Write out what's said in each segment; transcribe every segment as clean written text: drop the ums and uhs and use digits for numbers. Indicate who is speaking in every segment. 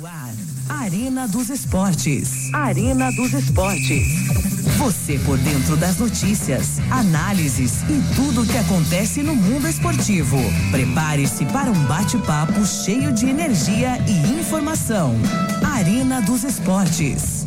Speaker 1: ar, Arena dos Esportes. Arena dos Esportes. Você por dentro das notícias, análises e tudo o que acontece no mundo esportivo. Prepare-se para um bate-papo cheio de energia e informação. Arena dos Esportes.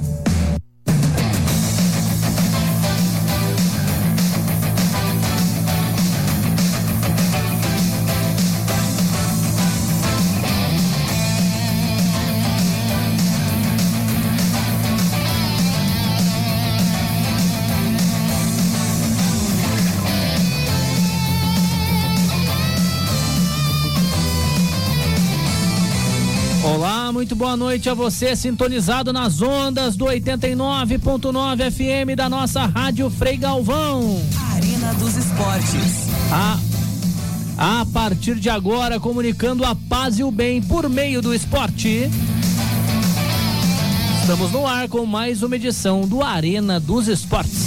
Speaker 2: Olá, muito boa noite a você, sintonizado nas ondas do 89.9 FM da nossa Rádio Frei Galvão.
Speaker 1: Arena dos Esportes.
Speaker 2: A partir de agora, comunicando a paz e o bem por meio do esporte. Estamos no ar com mais uma edição do Arena dos Esportes.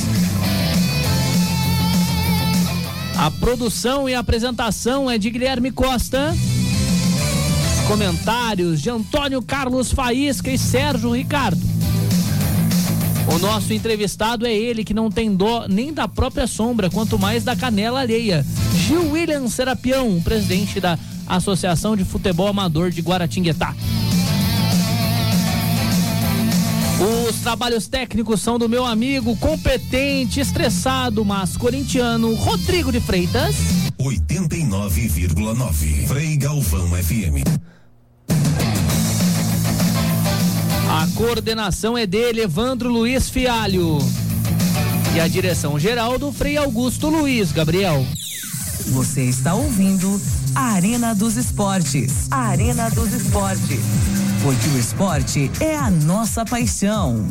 Speaker 2: A produção e a apresentação é de Guilherme Costa. Comentários de Antônio Carlos Faísca e Sérgio Ricardo. O nosso entrevistado é ele que não tem dó nem da própria sombra, quanto mais da canela alheia. Gil William Serapião, presidente da Associação de Futebol Amador de Guaratinguetá. Os trabalhos técnicos são do meu amigo competente, estressado, mas corintiano, Rodrigo de Freitas.
Speaker 3: 89,9 Frei Galvão FM.
Speaker 2: A coordenação é dele, Evandro Luiz Fialho. E a direção geral do Frei Augusto Luiz Gabriel.
Speaker 1: Você está ouvindo a Arena dos Esportes. A Arena dos Esportes. Porque o esporte é a nossa paixão.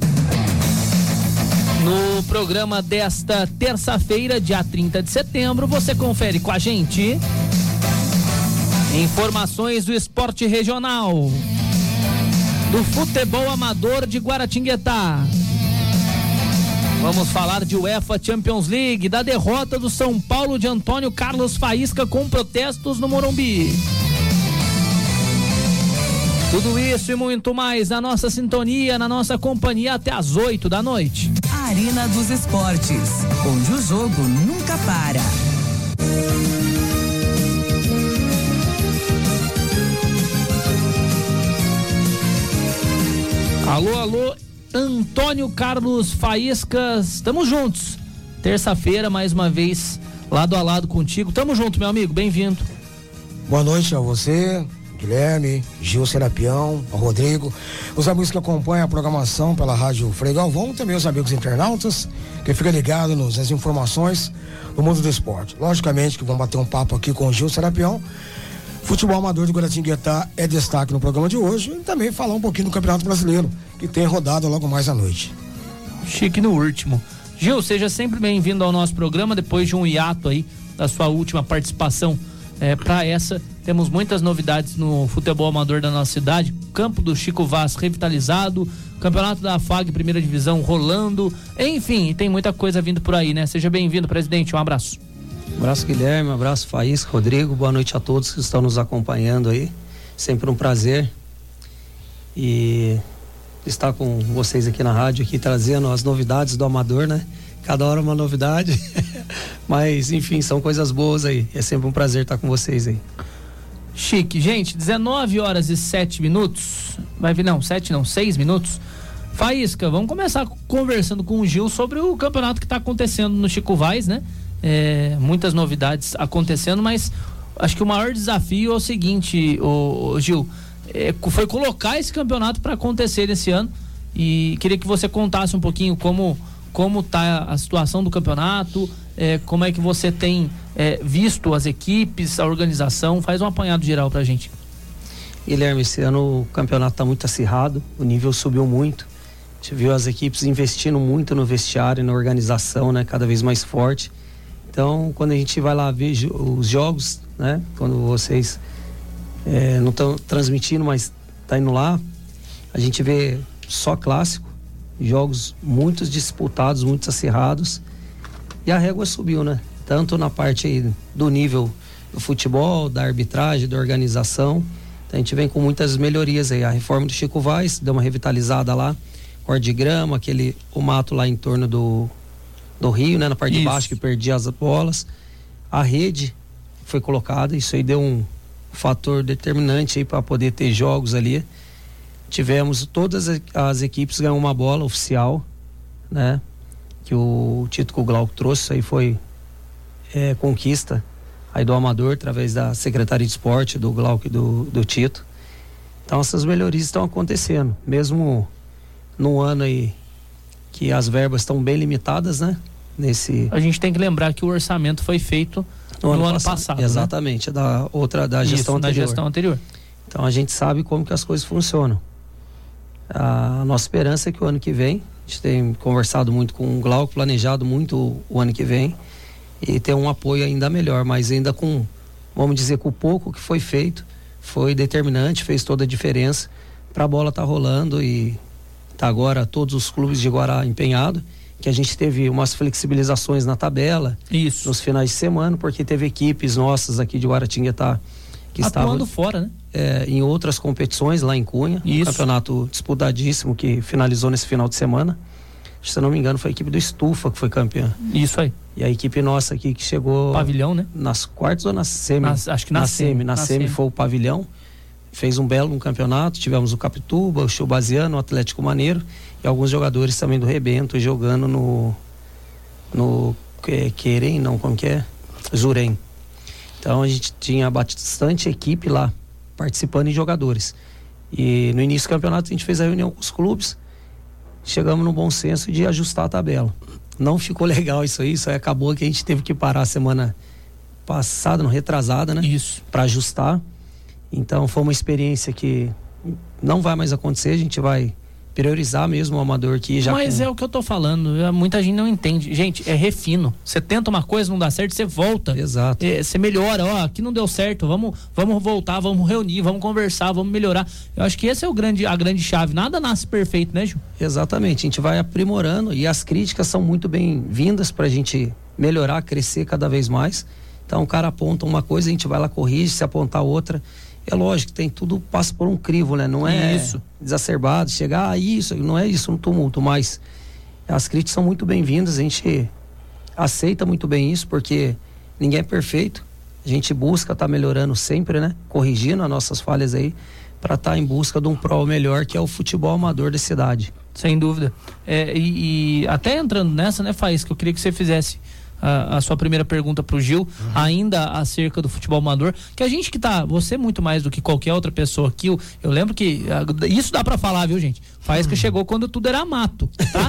Speaker 2: No programa desta terça-feira, dia 30 de setembro, você confere com a gente informações do esporte regional, do futebol amador de Guaratinguetá. Vamos falar de UEFA Champions League, da derrota do São Paulo de Antônio Carlos Faísca com protestos no Morumbi. Tudo isso e muito mais na nossa sintonia, na nossa companhia até às 8 da noite.
Speaker 1: Arena dos Esportes, onde o jogo nunca para.
Speaker 2: Alô, alô, Antônio Carlos Faísca, estamos juntos. Terça-feira, mais uma vez, lado a lado contigo. Tamo junto, meu amigo, bem-vindo.
Speaker 4: Boa noite a você, Guilherme, Gil Serapião, ao Rodrigo, os amigos que acompanham a programação pela Rádio Frei Galvão, também os amigos internautas que ficam ligados nas informações do mundo do esporte. Logicamente que vamos bater um papo aqui com o Gil Serapião. Futebol amador de Guaratinguetá é destaque no programa de hoje e também falar um pouquinho do Campeonato Brasileiro, que tem rodada logo mais à noite.
Speaker 2: Chique no último. Gil, seja sempre bem-vindo ao nosso programa, depois de um hiato aí da sua última participação. Para essa, temos muitas novidades no futebol amador da nossa cidade. Campo do Chico Vaz revitalizado, Campeonato da FAG Primeira Divisão rolando, enfim, tem muita coisa vindo por aí, né? Seja bem-vindo, presidente, um abraço.
Speaker 5: Um abraço, Guilherme, um abraço, Faísca, Rodrigo, boa noite a todos que estão nos acompanhando aí, sempre um prazer e estar com vocês aqui na rádio, aqui trazendo as novidades do amador, né? Cada hora uma novidade, mas enfim, são coisas boas aí, é sempre um prazer estar com vocês aí.
Speaker 2: Chique, gente, 19 horas e 7 minutos, 6 minutos. Faísca, vamos começar conversando com o Gil sobre o campeonato que está acontecendo no Chico Vaz, né? Muitas novidades acontecendo, mas acho que o maior desafio é o seguinte, Gil, foi colocar esse campeonato para acontecer esse ano, e queria que você contasse um pouquinho como tá a situação do campeonato, como é que você tem visto as equipes, a organização, faz um apanhado geral pra gente.
Speaker 5: Guilherme, esse ano o campeonato tá muito acirrado, o nível subiu muito, a gente viu as equipes investindo muito no vestiário, na organização, né, cada vez mais forte. Então, quando a gente vai lá ver os jogos, né, quando vocês não estão transmitindo, mas tá indo lá, a gente vê só clássico, jogos muito disputados, muito acirrados, e a régua subiu, né? Tanto na parte aí do nível do futebol, da arbitragem, da organização. Então a gente vem com muitas melhorias aí. A reforma do Chico Vaz deu uma revitalizada lá, corte de grama, o mato lá em torno do rio, né, na parte de baixo, que perdia as bolas. A rede foi colocada, isso aí deu um fator determinante aí para poder ter jogos ali. Tivemos todas as equipes ganhando uma bola oficial, né, que o Tito Glauco trouxe. Isso aí foi conquista aí do amador, através da Secretaria de Esporte, do Glauco e do Tito. Então essas melhorias estão acontecendo, mesmo no ano aí que as verbas estão bem limitadas, né? A gente tem que lembrar que o orçamento foi feito no ano passado. Exatamente, né? da gestão anterior. Então a gente sabe como que as coisas funcionam. A nossa esperança é que o ano que vem, a gente tem conversado muito com o Glauco, planejado muito o ano que vem, e ter um apoio ainda melhor, mas ainda vamos dizer, com o pouco que foi feito, foi determinante, fez toda a diferença para a bola estar rolando, e tá agora todos os clubes de Guará empenhados, que a gente teve umas flexibilizações na tabela. Isso. Nos finais de semana, porque teve equipes nossas aqui de Guaratinguetá que estavam fora, né? Em outras competições lá em Cunha. Isso. Um campeonato disputadíssimo que finalizou nesse final de semana. Se eu não me engano, foi a equipe do Estufa que foi campeã. Isso aí. E a equipe nossa aqui que chegou... Pavilhão, né? Nas quartas ou na semi? Acho que na semi. Na semi foi o Pavilhão. Fez um belo campeonato. Tivemos o Capituba, o Chubaziano, o Atlético Maneiro e alguns jogadores também do Rebento jogando no Querem, não, como que é? Zurem. Então a gente tinha bastante equipe lá participando em jogadores. E no início do campeonato a gente fez a reunião com os clubes, chegamos no bom senso de ajustar a tabela. Não ficou legal isso aí acabou que a gente teve que parar a semana passada, não, retrasada, né? Isso. Para ajustar. Então foi uma experiência que não vai mais acontecer, a gente vai priorizar mesmo o amador que já... Mas é o que eu tô falando, muita gente não entende. Gente, é refino. Você tenta uma coisa, não dá certo, você volta. Exato. Você melhora, aqui não deu certo, vamos voltar, vamos reunir, vamos conversar, vamos melhorar. Eu acho que esse é a grande chave. Nada nasce perfeito, né, Gil? Exatamente, a gente vai aprimorando e as críticas são muito bem-vindas pra gente melhorar, crescer cada vez mais. Então o cara aponta uma coisa, a gente vai lá, corrige, se apontar outra. É lógico, tudo passa por um crivo, né? Não é isso exacerbado, chegar isso, não é isso, um tumulto, mas as críticas são muito bem-vindas, a gente aceita muito bem isso, porque ninguém é perfeito, a gente busca estar melhorando sempre, né? Corrigindo as nossas falhas aí, para estar em busca de um prol melhor, que é o futebol amador da cidade. Sem dúvida. E até entrando nessa, né, Faísca, eu queria que você fizesse a sua primeira pergunta pro Gil, ainda acerca do futebol amador, que a gente você muito mais do que qualquer outra pessoa aqui, eu lembro que isso dá pra falar, viu, gente? Faísca chegou quando tudo era mato, tá?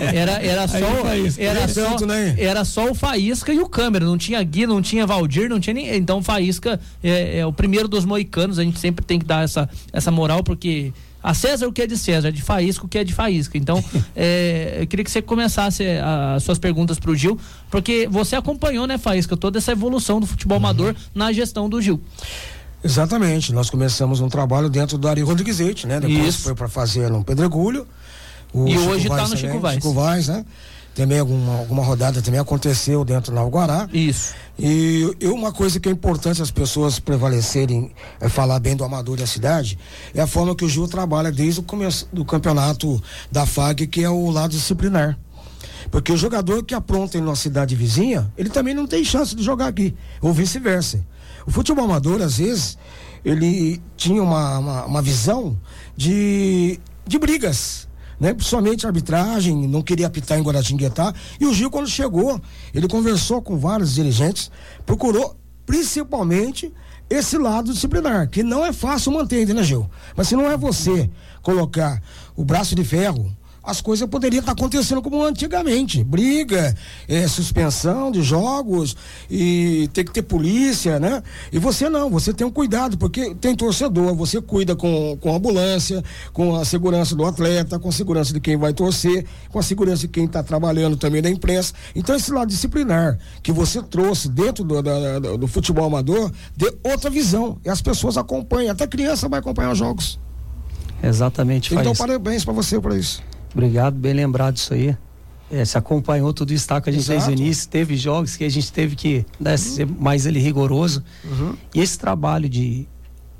Speaker 5: Era só o Faísca e o Câmara, não tinha Gui, não tinha Valdir, não tinha ninguém. Então o Faísca é o primeiro dos moicanos, a gente sempre tem que dar essa moral, porque a César o que é de César, de Faísca o que é de Faísca. Então, eu queria que você começasse as suas perguntas pro Gil, porque você acompanhou, né, Faísca, toda essa evolução do futebol amador na gestão do Gil.
Speaker 4: Exatamente, nós começamos um trabalho dentro do Ari Rodrigues, né? Depois foi para fazer no Pedregulho.
Speaker 2: E hoje está no Chico Vaz.
Speaker 4: Chico Vaz, né? Também alguma rodada também aconteceu dentro do Guará. Isso. E uma coisa que é importante as pessoas prevalecerem, falar bem do amador da cidade, é a forma que o Gil trabalha desde o começo do campeonato da FAG, que é o lado disciplinar. Porque o jogador que apronta em uma cidade vizinha, ele também não tem chance de jogar aqui, ou vice-versa. O futebol amador, às vezes, ele tinha uma visão de brigas, né? Principalmente a arbitragem, não queria apitar em Guaratinguetá, e o Gil, quando chegou, ele conversou com vários dirigentes, procurou principalmente esse lado disciplinar, que não é fácil manter, né, Gil? Mas se não é você colocar o braço de ferro, as coisas poderiam estar acontecendo como antigamente, briga, suspensão de jogos, e tem que ter polícia, né? E você não, você tem um cuidado, porque tem torcedor, você cuida com a ambulância, com a segurança do atleta, com a segurança de quem vai torcer, com a segurança de quem está trabalhando também da imprensa. Então esse lado disciplinar que você trouxe dentro do futebol amador, dê outra visão, e as pessoas acompanham, até criança vai acompanhar os jogos. Exatamente. Então parabéns para você por isso. Obrigado, bem lembrado disso aí. Se acompanhou tudo isso, tá, que a gente fez no início, teve jogos que a gente teve que ser mais rigoroso. E esse trabalho de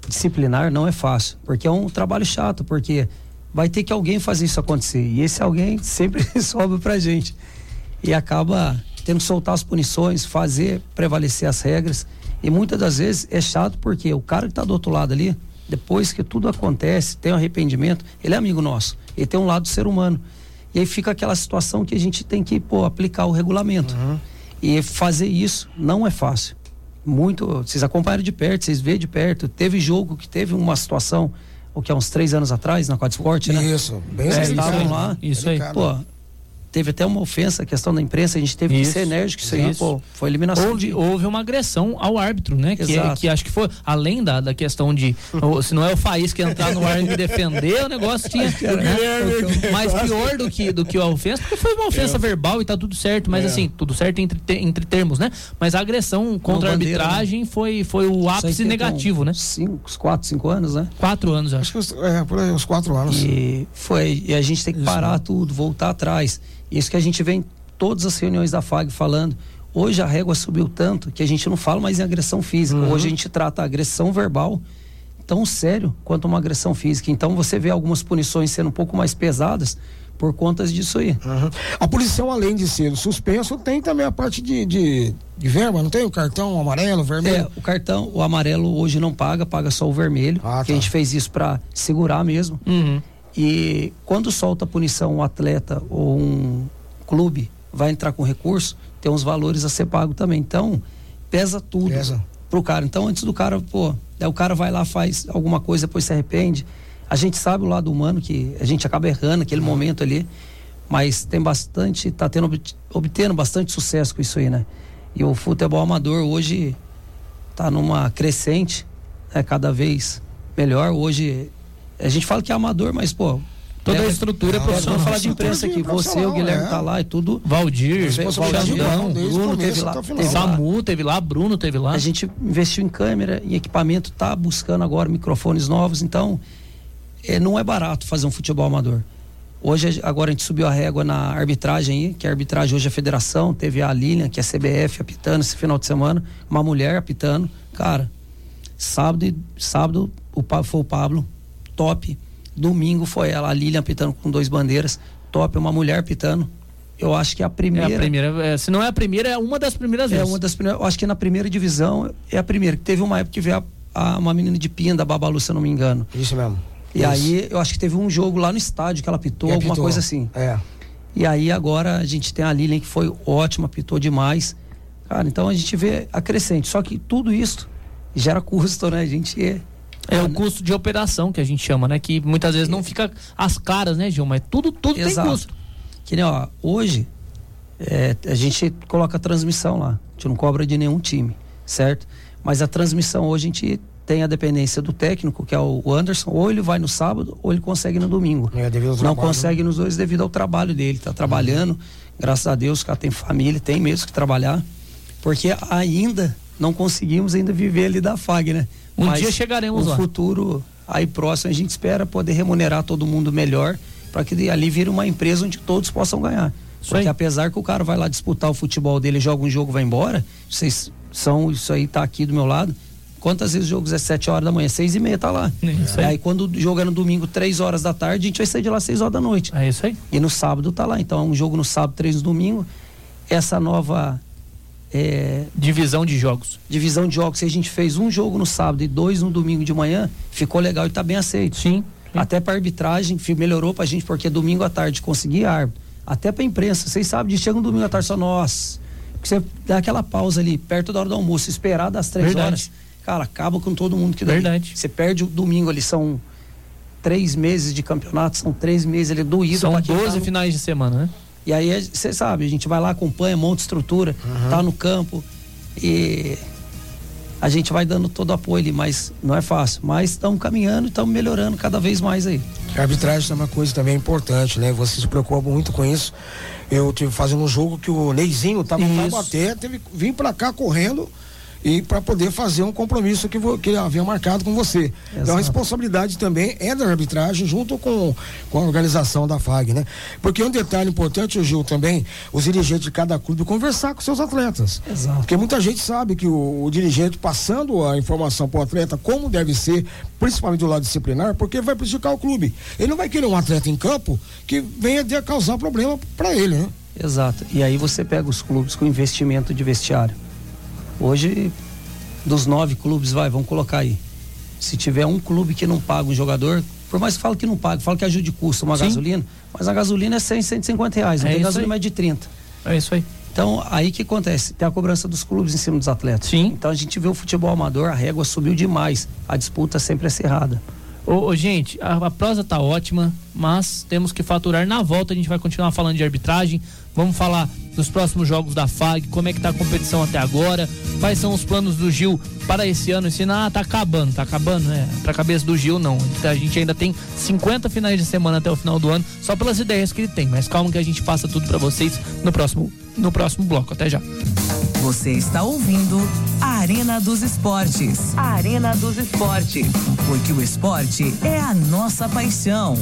Speaker 5: disciplinar não é fácil, porque é um trabalho chato, porque vai ter que alguém fazer isso acontecer, e esse alguém sempre sobe pra gente, e acaba tendo que soltar as punições, fazer prevalecer as regras, e muitas das vezes é chato porque o cara que tá do outro lado ali, depois que tudo acontece, tem um arrependimento, ele é amigo nosso, ele tem um lado do ser humano, e aí fica aquela situação que a gente tem que, aplicar o regulamento, e fazer isso não é fácil. Vocês acompanharam de perto, vocês vêem de perto. Teve jogo que teve uma situação, o que há uns 3 anos atrás, na Quad Sport, né?
Speaker 4: Isso, bem
Speaker 5: estavam lá.
Speaker 2: Isso aí.
Speaker 5: Teve até uma ofensa, a questão da imprensa, a gente teve que ser enérgico, isso aí, foi eliminação.
Speaker 2: Houve uma agressão ao árbitro, né? Que acho que foi, além da questão de, se não é o Faísca entrar no ar e me defender, o negócio tinha, mais pior do que a ofensa, porque foi uma ofensa verbal e tá tudo certo, mas assim, tudo certo entre termos, né? Mas a agressão contra a arbitragem foi o ápice negativo, né?
Speaker 5: 4, 5 anos, né?
Speaker 2: 4 anos, acho.
Speaker 4: Por aí, uns 4 anos.
Speaker 5: E a gente tem que parar tudo, voltar atrás. Isso que a gente vê em todas as reuniões da FAG falando. Hoje a régua subiu tanto que a gente não fala mais em agressão física. Hoje a gente trata a agressão verbal tão sério quanto uma agressão física. Então você vê algumas punições sendo um pouco mais pesadas por conta disso aí.
Speaker 4: A punição, além de ser suspenso, tem também a parte de verba, não tem? O cartão amarelo, vermelho?
Speaker 5: O cartão, o amarelo hoje não paga só o vermelho. Que a gente fez isso para segurar mesmo. E quando solta a punição, um atleta ou um clube vai entrar com recurso, tem uns valores a ser pago também. Então, pesa tudo pro cara. Então, antes do cara, o cara vai lá, faz alguma coisa, depois se arrepende. A gente sabe o lado humano, que a gente acaba errando naquele momento ali, mas tem bastante, tá obtendo bastante sucesso com isso aí, né? E o futebol amador hoje tá numa crescente, cada vez melhor. Hoje a gente fala que é amador, mas
Speaker 2: toda a estrutura é profissional.
Speaker 5: Vamos falar de imprensa aqui, você, o Guilherme tá lá e tudo.
Speaker 2: Valdir,
Speaker 5: Bruno teve lá,
Speaker 2: Samu teve lá, Bruno teve lá.
Speaker 5: A gente investiu em câmera, em equipamento, tá buscando agora microfones novos, então não é barato fazer um futebol amador. Hoje, agora a gente subiu a régua na arbitragem aí, que a arbitragem hoje é a federação, teve a Lilian, que é a CBF, apitando esse final de semana, uma mulher apitando, cara, sábado foi o Pablo, top. Domingo foi ela, a Lilian apitando com 2 bandeiras, top, uma mulher apitando. Eu acho que é a primeira.
Speaker 2: Se não é a primeira, é uma das primeiras vezes.
Speaker 5: É uma das primeiras. Eu acho que na primeira divisão é a primeira. Teve uma época que veio uma menina de Pinda, a Babalu, se eu não me engano.
Speaker 4: Isso mesmo.
Speaker 5: E aí eu acho que teve um jogo lá no estádio que ela apitou, alguma coisa assim. E aí agora a gente tem a Lilian, que foi ótima, apitou demais. Cara, então a gente vê a crescente. Só que tudo isso gera custo, né? A gente
Speaker 2: é o custo de operação que a gente chama, né? Que muitas vezes não fica às claras, né, Gil? Mas tudo tem custo.
Speaker 5: Que nem, hoje a gente coloca a transmissão lá. A gente não cobra de nenhum time, certo? Mas a transmissão hoje a gente tem a dependência do técnico, que é o Anderson, ou ele vai no sábado ou ele consegue no domingo. Não consegue nos dois devido ao trabalho dele. Tá trabalhando, graças a Deus, o cara tem família, tem mesmo que trabalhar. Porque ainda não conseguimos viver ali da FAG, né?
Speaker 2: Mas dia chegaremos lá.
Speaker 5: No futuro, aí próximo, a gente espera poder remunerar todo mundo melhor, para que ali vire uma empresa onde todos possam ganhar. Porque apesar que o cara vai lá disputar o futebol dele, joga um jogo, vai embora, isso aí tá aqui do meu lado. Quantas vezes os jogos é 7 horas da manhã? 6h30 tá lá. Aí quando joga no domingo 3 horas da tarde, a gente vai sair de lá 6 horas da noite.
Speaker 2: É isso aí.
Speaker 5: E no sábado tá lá. Então é um jogo no sábado, 3 no domingo. Essa nova
Speaker 2: divisão de jogos.
Speaker 5: Se a gente fez um jogo no sábado e 2 no domingo de manhã, ficou legal e tá bem aceito.
Speaker 2: Sim.
Speaker 5: Até pra arbitragem, melhorou pra gente, porque domingo à tarde conseguia árbitro. Até pra imprensa, vocês sabem disso, chega um domingo à tarde só, nossa. Porque você dá aquela pausa ali, perto da hora do almoço, esperar das 3 horas. Cara, acaba com todo mundo que dá.
Speaker 2: Verdade.
Speaker 5: Você perde o domingo ali, são 3 meses de campeonato, são 3 meses ali doído.
Speaker 2: São 12 finais de semana, né?
Speaker 5: E aí, você sabe, a gente vai lá, acompanha, monta estrutura, tá no campo e a gente vai dando todo apoio ali, mas não é fácil. Mas estamos caminhando e estamos melhorando cada vez mais aí.
Speaker 4: A arbitragem é uma coisa também importante, né? Você se preocupa muito com isso. Eu tive fazendo um jogo que o Neizinho tava pra bater, teve que vir pra cá correndo e para poder fazer um compromisso que havia marcado com você. Exato. Então a responsabilidade também é da arbitragem junto com a organização da FAG, né? Porque um detalhe importante, Gil, também, os dirigentes de cada clube conversar com seus atletas.
Speaker 5: Exato.
Speaker 4: Porque muita gente sabe que o dirigente passando a informação para o atleta como deve ser, principalmente do lado disciplinar, porque vai prejudicar o clube. Ele não vai querer um atleta em campo que venha a causar problema para ele, né?
Speaker 5: Exato. E aí você pega os clubes com investimento de vestiário. Hoje, dos 9 clubes, vamos colocar aí. Se tiver um clube que não paga um jogador, por mais que fale que não paga, fala que ajude custo uma gasolina, mas a gasolina é 100, 150 reais, não tem gasolina mais de 30.
Speaker 2: É isso aí.
Speaker 5: Então, aí que acontece? Tem a cobrança dos clubes em cima dos atletas.
Speaker 2: Sim.
Speaker 5: Então a gente vê o futebol amador, a régua subiu demais, a disputa sempre é acirrada.
Speaker 2: Gente, a prosa tá ótima, mas temos que faturar. Na volta a gente vai continuar falando de arbitragem, vamos falar dos próximos jogos da FAG, como é que tá a competição até agora, quais são os planos do Gil para esse ano. Tá acabando, né? Pra cabeça do Gil, não. A gente ainda tem 50 finais de semana até o final do ano, só pelas ideias que ele tem, mas calma que a gente passa tudo para vocês no próximo bloco. Até já.
Speaker 1: Você está ouvindo a Arena dos Esportes. A Arena dos Esportes. Porque o esporte é a nossa paixão.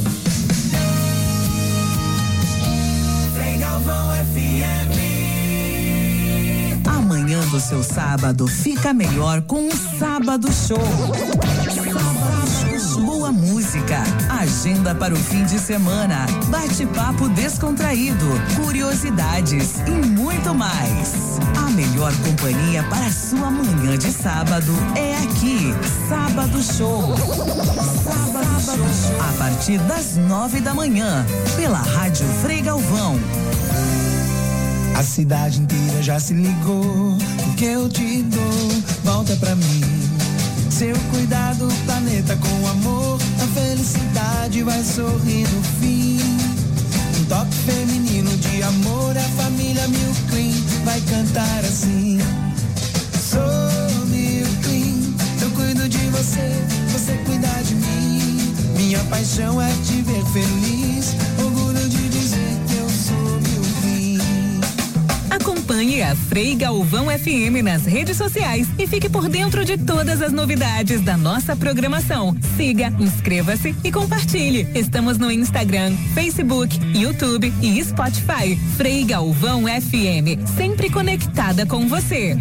Speaker 1: Amanhã do seu sábado fica melhor com o Sábado Show. Boa música, agenda para o fim de semana, bate-papo descontraído, curiosidades e muito mais. A melhor companhia para a sua manhã de sábado é aqui, Sábado Show. Sábado Show. A partir das 9 da manhã, pela Rádio Frei Galvão.
Speaker 6: A cidade inteira já se ligou, o que eu te dou, volta pra mim. Seu cuidado, planeta com amor, a felicidade vai sorrir no fim. Um toque feminino de amor, a família Milk Clean vai cantar assim. Sou Milk Clean, eu cuido de você, você cuida de mim. Minha paixão é te ver feliz, orgulho de dizer que eu sou Milk Clean.
Speaker 7: Acompanhe a Frei Galvão FM nas redes sociais e fique por dentro de todas as novidades da nossa programação. Siga, inscreva-se e compartilhe. Estamos no Instagram, Facebook, YouTube e Spotify. Frei Galvão FM, sempre conectada com você.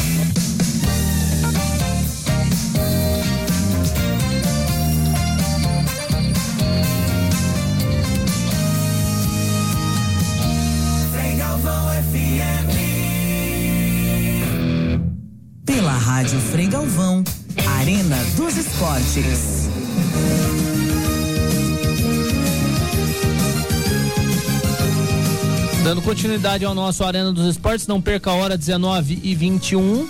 Speaker 1: Pela Rádio Frei Galvão, Arena dos Esportes.
Speaker 2: Dando continuidade ao nosso Arena dos Esportes, não perca a hora, 19h21.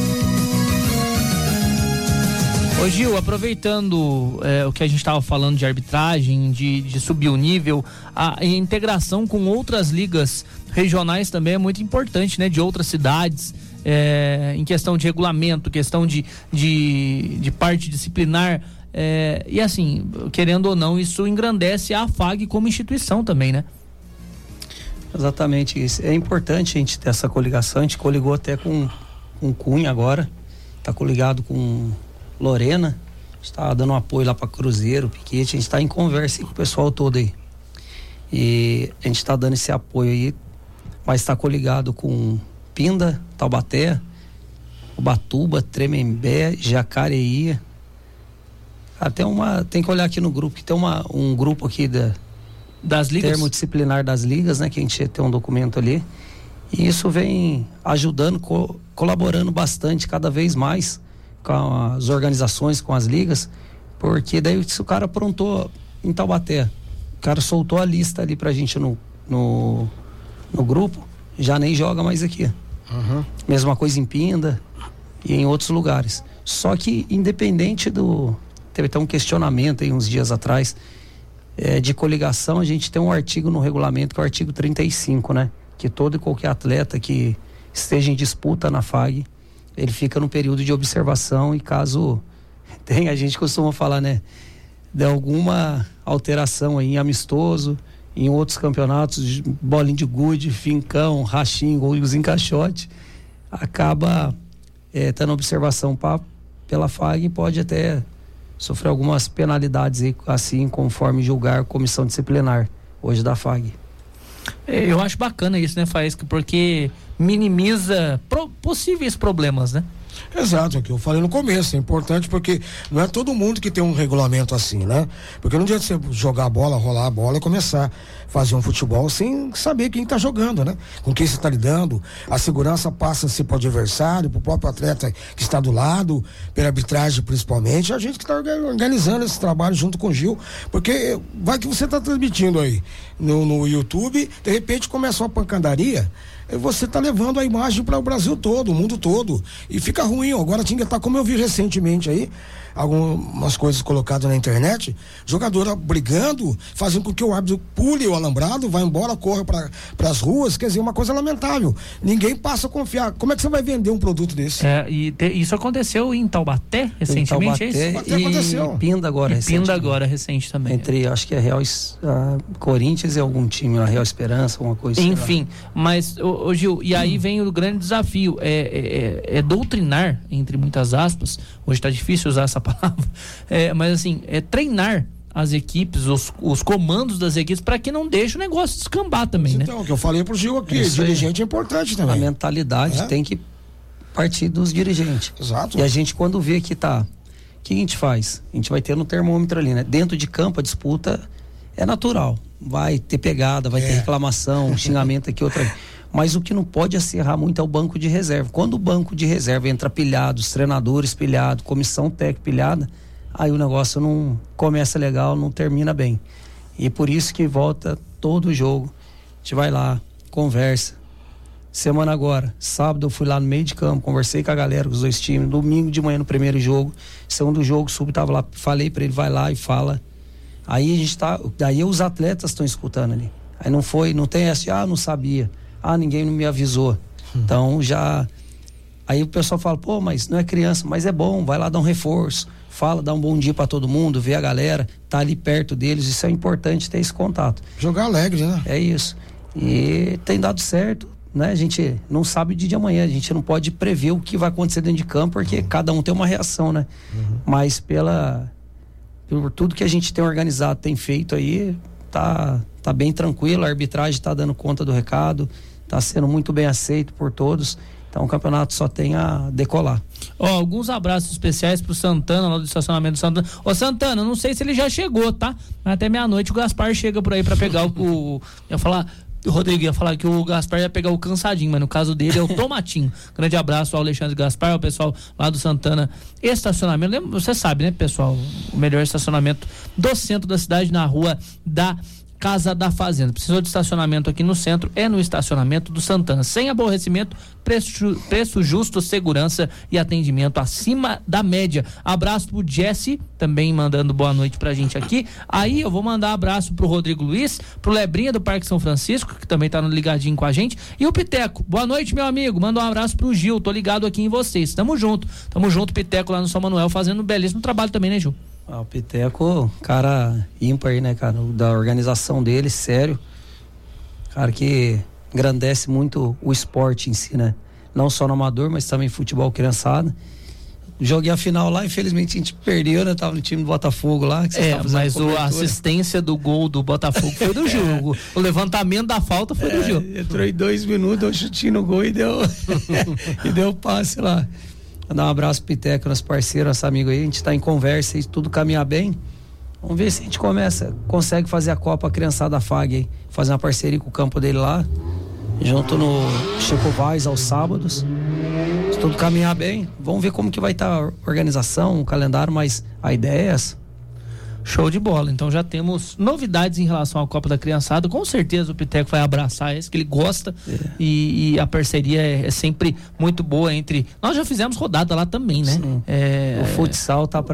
Speaker 2: Ô Gil, aproveitando o que a gente estava falando de arbitragem, de subir o nível, a integração com outras ligas regionais também é muito importante, né? De outras cidades, em questão de regulamento, questão de parte disciplinar, e assim, querendo ou não, isso engrandece a FAG como instituição também, né?
Speaker 5: Exatamente isso. É importante a gente ter essa coligação. A gente coligou até com Cunha agora, tá coligado com Lorena, está dando um apoio lá para Cruzeiro, Piquete, a gente está em conversa com o pessoal todo aí. E a gente está dando esse apoio aí, mas está coligado com Pinda, Taubaté, Ubatuba, Tremembé, Jacareí. Tem que olhar aqui no grupo, que tem um grupo aqui
Speaker 2: das ligas,
Speaker 5: termodisciplinar das ligas, né? Que a gente tem um documento ali. E isso vem ajudando, colaborando bastante, cada vez mais com as organizações, com as ligas, porque daí se o cara aprontou em Taubaté, o cara soltou a lista ali pra gente no grupo, já nem joga mais aqui.
Speaker 4: Uhum.
Speaker 5: Mesma coisa em Pinda e em outros lugares. Só que independente teve até um questionamento aí uns dias atrás, de coligação, a gente tem um artigo no regulamento que é o artigo 35, né? Que todo e qualquer atleta que esteja em disputa na FAG, ele fica no período de observação e caso tenha, a gente costuma falar, né? De alguma alteração aí em amistoso, em outros campeonatos, bolinho de gude, fincão, rachinho, gols em caixote, acaba tá na observação pela FAG, pode até sofrer algumas penalidades aí, assim, conforme julgar a comissão disciplinar hoje da FAG.
Speaker 2: Eu acho bacana isso, né, Faísca? Porque minimiza possíveis problemas, né?
Speaker 4: Exato, é o que eu falei no começo, é importante porque não é todo mundo que tem um regulamento assim, né? Porque não adianta você jogar a bola, rolar a bola e começar a fazer um futebol sem saber quem tá jogando, né? Com quem você tá lidando, a segurança passa-se pro adversário, pro próprio atleta que está do lado, pela arbitragem principalmente, a gente que tá organizando esse trabalho junto com o Gil, porque vai que você tá transmitindo aí no YouTube, de repente começa uma pancadaria, você tá levando a imagem para o Brasil todo, o mundo todo, e fica ruim. Agora tinha que estar, como eu vi recentemente aí, algumas coisas colocadas na internet, jogadora brigando, fazendo com que o árbitro pule o alambrado, vai embora, corra para as ruas, quer dizer, uma coisa lamentável. Ninguém passa a confiar. Como é que você vai vender um produto desse?
Speaker 2: Isso aconteceu em Taubaté recentemente,
Speaker 5: aconteceu. Pinda agora,
Speaker 2: recente também.
Speaker 5: Entre, acho que é Real Corinthians e algum time, a Real Esperança, alguma coisa.
Speaker 2: Enfim, mas, ô Gil, e aí vem o grande desafio, é doutrinar, entre muitas aspas, hoje tá difícil usar essa palavra, mas assim, treinar as equipes, os comandos das equipes, para que não deixe o negócio descambar também, né?
Speaker 4: Então, o que eu falei pro Gil aqui, dirigente é importante também.
Speaker 5: A mentalidade tem que partir dos dirigentes.
Speaker 4: Exato.
Speaker 5: E a gente, quando vê que o que a gente faz? A gente vai ter no termômetro ali, né? Dentro de campo, a disputa é natural. Vai ter pegada, vai ter reclamação, xingamento aqui, outra. Mas o que não pode acirrar muito é o banco de reserva. Quando o banco de reserva entra pilhado, os treinadores pilhados, comissão técnica pilhada, aí o negócio não começa legal, não termina bem. E por isso que volta todo o jogo. A gente vai lá, conversa. Semana agora, sábado eu fui lá no meio de campo, conversei com a galera, com os dois times. Domingo de manhã no primeiro jogo, segundo jogo, o Sub tava lá, falei pra ele, vai lá e fala. Aí a gente daí os atletas estão escutando ali. Aí não tem essa, não sabia. Ninguém me avisou. Então aí o pessoal fala, pô, mas não é criança, mas é bom, vai lá dar um reforço, fala, dá um bom dia pra todo mundo, vê a galera, tá ali perto deles, isso é importante, ter esse contato.
Speaker 4: Jogar alegre, né?
Speaker 5: É isso. E tem dado certo, né? A gente não sabe o dia de amanhã, a gente não pode prever o que vai acontecer dentro de campo, porque cada um tem uma reação, né? Mas por tudo que a gente tem organizado, tem feito aí, tá bem tranquilo, a arbitragem tá dando conta do recado, tá sendo muito bem aceito por todos, então o campeonato só tem a decolar.
Speaker 2: Alguns abraços especiais pro Santana, lá do estacionamento do Santana. Santana, não sei se ele já chegou, tá? Mas até meia-noite o Gaspar chega por aí pra pegar o Rodrigo ia falar que o Gaspar ia pegar o cansadinho, mas no caso dele é o Tomatinho. Grande abraço ao Alexandre Gaspar, ao pessoal lá do Santana. Estacionamento, você sabe, né, pessoal? O melhor estacionamento do centro da cidade, na rua da Casa da Fazenda. Precisou de estacionamento aqui no centro, é no estacionamento do Santana. Sem aborrecimento, preço justo, segurança e atendimento acima da média. Abraço pro Jesse, também mandando boa noite pra gente aqui. Aí eu vou mandar abraço pro Rodrigo Luiz, pro Lebrinha do Parque São Francisco, que também tá no ligadinho com a gente, e o Piteco. Boa noite, meu amigo. Manda um abraço pro Gil, tô ligado aqui em vocês. Tamo junto, Piteco lá no São Manuel, fazendo um belíssimo trabalho também, né, Gil?
Speaker 5: O Piteco, cara ímpar aí, né, cara, da organização dele, sério, cara que engrandece muito o esporte em si, né, não só no amador, mas também futebol criançada. Joguei a final lá, infelizmente a gente perdeu, né, tava no time do Botafogo lá.
Speaker 2: Mas a assistência do gol do Botafogo foi do jogo, o levantamento da falta foi do jogo.
Speaker 5: Entrou em 2 minutos, deu um chutinho no gol e deu e deu passe lá. Dar um abraço pro Piteco, nosso parceiro, nosso amigo aí, a gente tá em conversa e tudo caminhar bem. Vamos ver se a gente consegue fazer a Copa Criançada FAG aí, fazer uma parceria com o campo dele lá, junto no Chico Vaz aos sábados. Se tudo caminhar bem, vamos ver como que vai estar a organização, o calendário, mas a ideia é essa.
Speaker 2: Show de bola, então já temos novidades em relação à Copa da Criançada. Com certeza o Piteco vai abraçar esse que ele gosta, e a parceria é sempre muito boa entre... Nós já fizemos rodada lá também, né?
Speaker 5: O futsal tá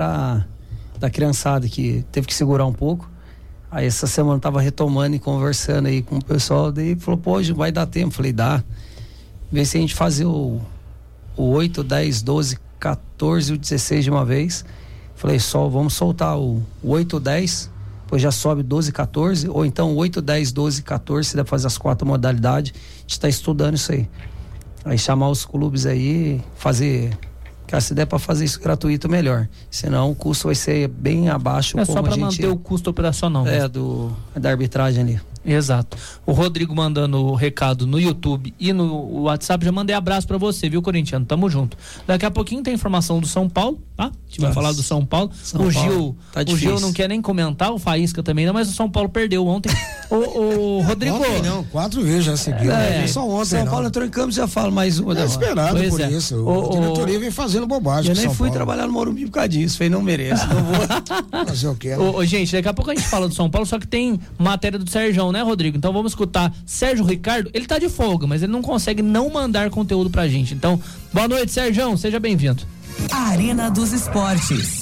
Speaker 5: da criançada que teve que segurar um pouco. Aí essa semana tava retomando e conversando aí com o pessoal, daí falou, pô, vai dar tempo. Falei, dá. Vê se a gente fazer o 8, 10, 12, 14 e o 16 de uma vez. Falei, vamos soltar o 8, 10, depois já sobe 12, 14, ou então 8, 10, 12, 14, se dá pra fazer as 4 modalidades. A gente tá estudando isso aí. Aí chamar os clubes aí, fazer... Cara, se der para fazer isso gratuito, melhor. Senão o custo vai ser bem abaixo.
Speaker 2: É só para manter o custo operacional.
Speaker 5: Da arbitragem ali.
Speaker 2: Exato. O Rodrigo mandando o recado no YouTube e no WhatsApp, já mandei abraço pra você, viu, corintiano? Tamo junto. Daqui a pouquinho tem informação do São Paulo, tá? A gente vai falar do São Paulo. O Gil não quer nem comentar, o Faísca também não, mas o São Paulo perdeu ontem. o Rodrigo...
Speaker 4: Ontem não, 4 vezes já seguiu. Só ontem
Speaker 5: São Paulo entrou em campo, já fala mais uma.
Speaker 4: É esperado por isso. O diretoria vem fazendo bobagem.
Speaker 5: Eu nem fui trabalhar no Morumbi por causa disso, falei, não mereço, não vou.
Speaker 4: Fazer o quê, né?
Speaker 2: Gente, daqui a pouco a gente fala do São Paulo, só que tem matéria do Sérgio, né, Rodrigo? Então vamos escutar Sérgio Ricardo. Ele tá de folga, mas ele não consegue não mandar conteúdo pra gente. Então, boa noite, Sérgio, seja bem-vindo.
Speaker 1: Arena dos Esportes.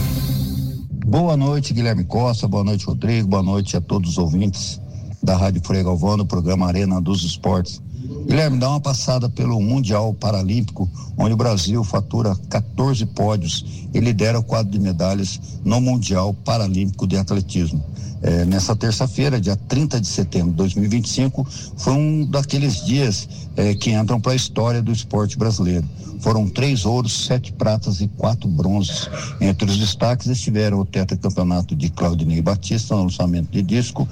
Speaker 8: Boa noite, Guilherme Costa, boa noite, Rodrigo, boa noite a todos os ouvintes da Rádio Frei Galvão, no programa Arena dos Esportes. Guilherme, dá uma passada pelo Mundial Paralímpico, onde o Brasil fatura 14 pódios e lidera o quadro de medalhas no Mundial Paralímpico de Atletismo. Nessa terça-feira, dia 30 de setembro de 2025, foi um daqueles dias que entram para a história do esporte brasileiro. Foram 3 ouros, 7 pratas e 4 bronzes. Entre os destaques estiveram o tetracampeonato de Claudinei Batista no lançamento de disco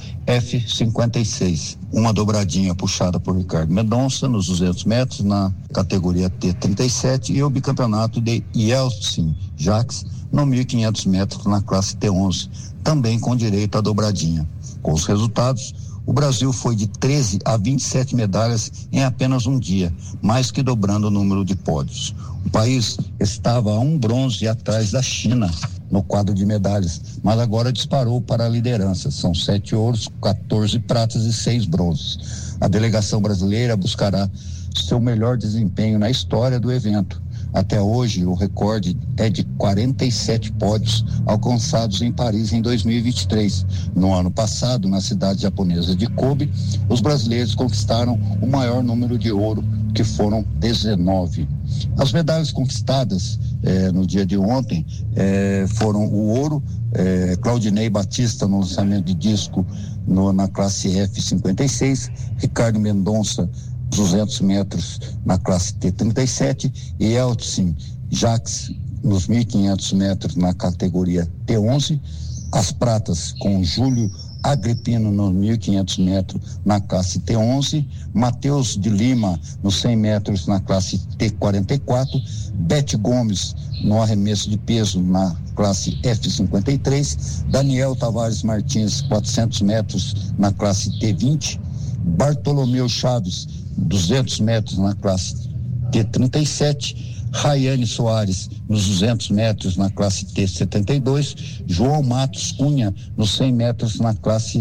Speaker 8: F56, uma dobradinha puxada por Ricardo Mendonça nos 200 metros na categoria T37 e o bicampeonato de Yeltsin Jacques no 1.500 metros na classe T11, também com direito à dobradinha. Com os resultados, o Brasil foi de 13 a 27 medalhas em apenas um dia, mais que dobrando o número de pódios. O país estava a 1 bronze atrás da China no quadro de medalhas, mas agora disparou para a liderança. São 7 ouros, 14 pratas e 6 bronzes. A delegação brasileira buscará seu melhor desempenho na história do evento. Até hoje, o recorde é de 47 pódios alcançados em Paris em 2023. No ano passado, na cidade japonesa de Kobe, os brasileiros conquistaram o maior número de ouro, que foram 19. As medalhas conquistadas no dia de ontem foram o ouro, Claudinei Batista no lançamento de disco na classe F56, Ricardo Mendonça 200 metros na classe T37 e Yeltsin Jacques nos 1.500 metros na categoria T11. As pratas com Júlio Agripino nos 1.500 metros na classe T11, Matheus de Lima nos 100 metros na classe T44, Bete Gomes no arremesso de peso na classe F53, Daniel Tavares Martins 400 metros na classe T20, Bartolomeu Chaves 200 metros na classe T37, Rayane Soares nos 200 metros na classe T72, João Matos Cunha nos 100 metros na classe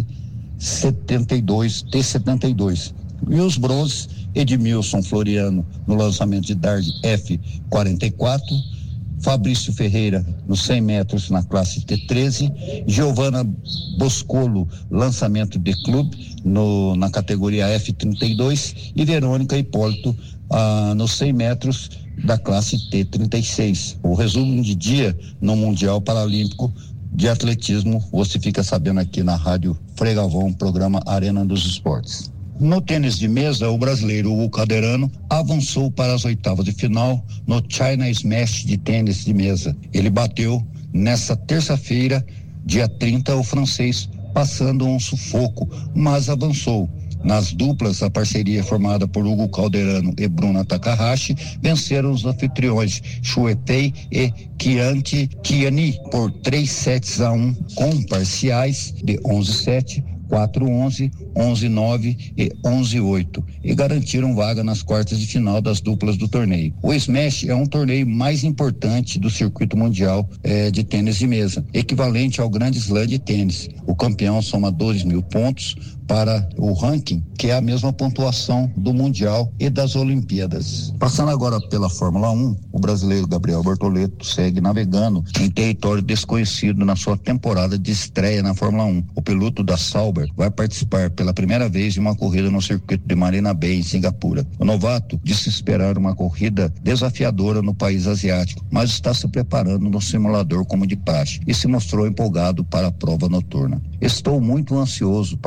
Speaker 8: T72. E os bronzes, Edmilson Floriano no lançamento de dart F44, Fabrício Ferreira nos 100 metros na classe T13, Giovana Boscolo lançamento de clube na categoria F32 e Verônica Hipólito nos 100 metros da classe T36. O resumo de dia no Mundial Paralímpico de Atletismo você fica sabendo aqui na Rádio Frei Galvão, programa Arena dos Esportes. No tênis de mesa, o brasileiro Hugo Calderano avançou para as oitavas de final no China Smash de tênis de mesa. Ele bateu nessa terça-feira, dia 30, o francês, passando um sufoco, mas avançou. Nas duplas, a parceria formada por Hugo Calderano e Bruna Takahashi venceram os anfitriões Shuetei e Kiani por 3-1 com parciais de 11-7, 4-11, 11-9 e 11-8 e garantiram vaga nas quartas de final das duplas do torneio. O Smash é um torneio mais importante do circuito mundial de tênis de mesa, equivalente ao Grande Slam de tênis. O campeão soma 2.000 pontos para o ranking, que é a mesma pontuação do Mundial e das Olimpíadas. Passando agora pela Fórmula 1, o brasileiro Gabriel Bortoleto segue navegando em território desconhecido na sua temporada de estreia na Fórmula 1. O piloto da Sauber vai participar pela primeira vez de uma corrida no circuito de Marina Bay, em Singapura. O novato disse esperar uma corrida desafiadora no país asiático, mas está se preparando no simulador como de praxe e se mostrou empolgado para a prova noturna. Estou muito ansioso para Singapura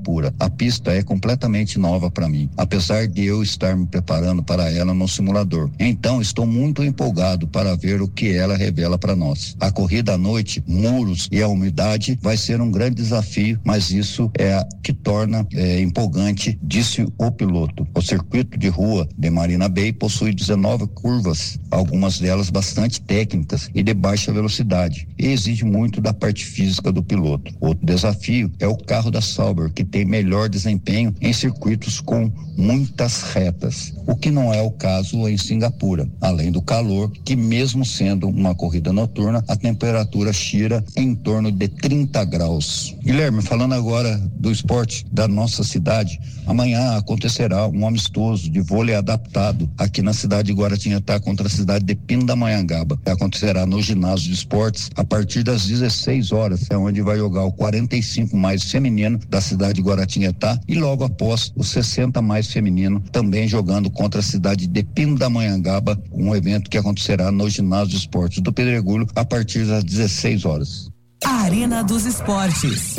Speaker 8: Singapura. A pista é completamente nova para mim, apesar de eu estar me preparando para ela no simulador. Então, estou muito empolgado para ver o que ela revela para nós. A corrida à noite, muros e a umidade vai ser um grande desafio, mas isso é que torna empolgante, disse o piloto. O circuito de rua de Marina Bay possui 19 curvas, algumas delas bastante técnicas e de baixa velocidade, e exige muito da parte física do piloto. Outro desafio é o carro da Sauber, que tem melhor desempenho em circuitos com muitas retas, o que não é o caso em Singapura, além do calor, que mesmo sendo uma corrida noturna, a temperatura gira em torno de 30 graus. Guilherme, falando agora do esporte da nossa cidade, amanhã acontecerá um amistoso de vôlei adaptado aqui na cidade de Guaratinguetá contra a cidade de Pindamonhangaba. Acontecerá no ginásio de esportes a partir das 16 horas, é onde vai jogar o 45 mais feminino da cidade de Guaratinguetá e logo após o 60 mais feminino também jogando contra a cidade de Pindamonhangaba, um evento que acontecerá no ginásio de esportes do Pedregulho a partir das 16 horas.
Speaker 1: Arena dos Esportes.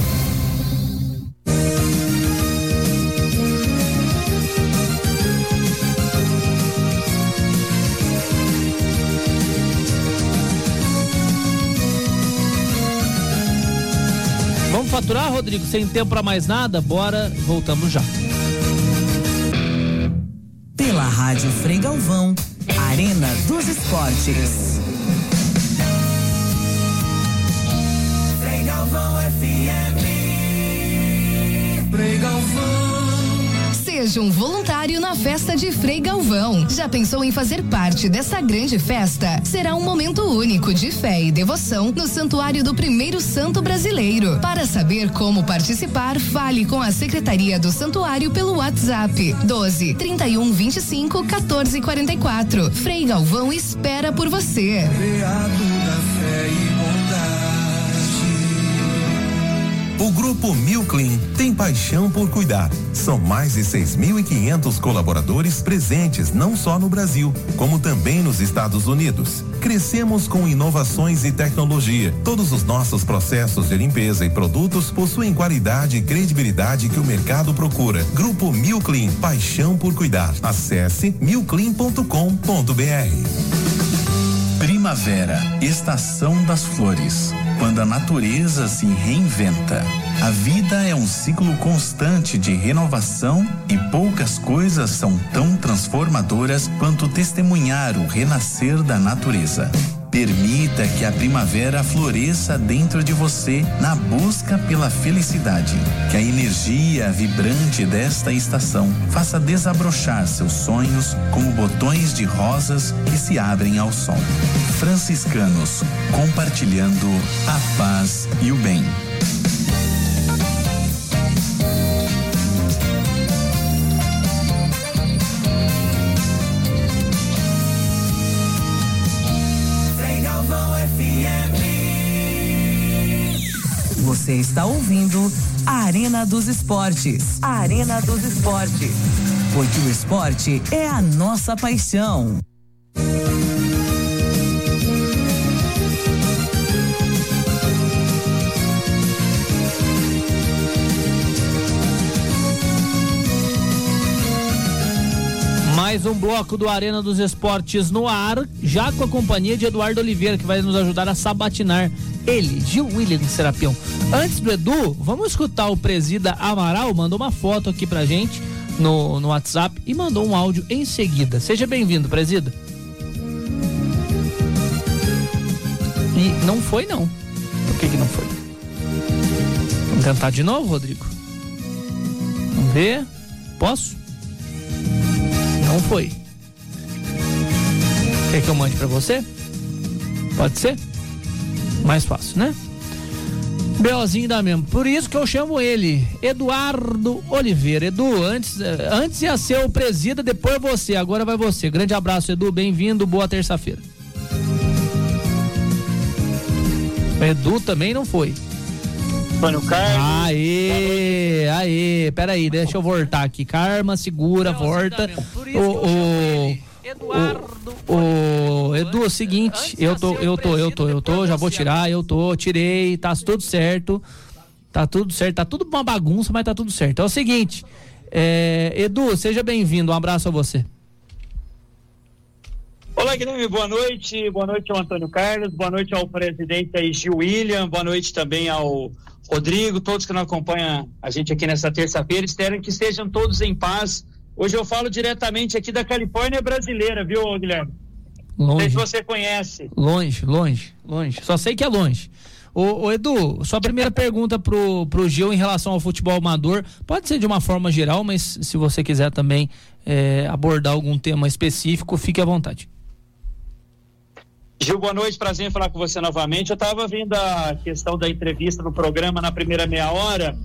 Speaker 2: Vamos faturar, Rodrigo? Sem tempo para mais nada? Bora, voltamos já.
Speaker 1: Pela Rádio Frei Galvão, Arena dos Esportes. Frei Galvão FM.
Speaker 6: Frei Galvão.
Speaker 9: Seja um voluntário na festa de Frei Galvão. Já pensou em fazer parte dessa grande festa? Será um momento único de fé e devoção no Santuário do Primeiro Santo Brasileiro. Para saber como participar, fale com a Secretaria do Santuário pelo WhatsApp 12 31 25 14 44. Frei Galvão espera por você.
Speaker 6: Criado da fé e bondade.
Speaker 3: O Grupo Milclean tem paixão por cuidar. São mais de 6.500 colaboradores presentes não só no Brasil, como também nos Estados Unidos. Crescemos com inovações e tecnologia. Todos os nossos processos de limpeza e produtos possuem qualidade e credibilidade que o mercado procura. Grupo Milclean, paixão por cuidar. Acesse milclean.com.br.
Speaker 10: Primavera, estação das flores, quando a natureza se reinventa. A vida é um ciclo constante de renovação e poucas coisas são tão transformadoras quanto testemunhar o renascer da natureza. Permita que a primavera floresça dentro de você na busca pela felicidade. Que a energia vibrante desta estação faça desabrochar seus sonhos como botões de rosas que se abrem ao sol. Franciscanos, compartilhando a paz e o bem.
Speaker 1: Você está ouvindo a Arena dos Esportes. A Arena dos Esportes. Porque o esporte é a nossa paixão.
Speaker 2: Mais um bloco do Arena dos Esportes no ar, já com a companhia de Eduardo Oliveira, que vai nos ajudar a sabatinar ele, Gil William Serapião. Antes do Edu, vamos escutar o presida Amaral, mandou uma foto aqui pra gente no WhatsApp e mandou um áudio em seguida. Seja bem-vindo, presida. E não foi, não. Por que não foi? Vamos tentar de novo, Rodrigo? Vamos ver. Posso? Não foi. Quer que eu mande pra você? Pode ser? Mais fácil, né? B.O.zinho dá mesmo. Por isso que eu chamo ele, Eduardo Oliveira. Edu, antes ia ser o presida, depois você, agora vai você. Grande abraço, Edu, bem-vindo, boa terça-feira. Edu também não foi.
Speaker 11: Antônio Carlos.
Speaker 2: Aê, peraí, deixa eu voltar aqui. Karma, segura, volta. Edu, é o seguinte, eu tô, já vou tirar, tirei, tá tudo certo. Tá tudo certo, tá tudo uma bagunça, mas tá tudo certo. É o seguinte, Edu, seja bem-vindo, um abraço a você.
Speaker 11: Olá, Guilherme, boa noite ao Antônio Carlos, boa noite ao presidente aí, Gil William, boa noite também ao Rodrigo, todos que não acompanham a gente aqui nessa terça-feira, espero que estejam todos em paz. Hoje eu falo diretamente aqui da Califórnia brasileira, viu, Guilherme?
Speaker 2: Longe.
Speaker 11: Não sei se você conhece.
Speaker 2: Longe, só sei que é longe. Ô Edu, sua primeira pergunta pro Gil em relação ao futebol amador, pode ser de uma forma geral, mas se você quiser também abordar algum tema específico, fique à vontade.
Speaker 11: Gil, boa noite, prazer em falar com você novamente. Eu estava vendo a questão da entrevista no programa na primeira meia hora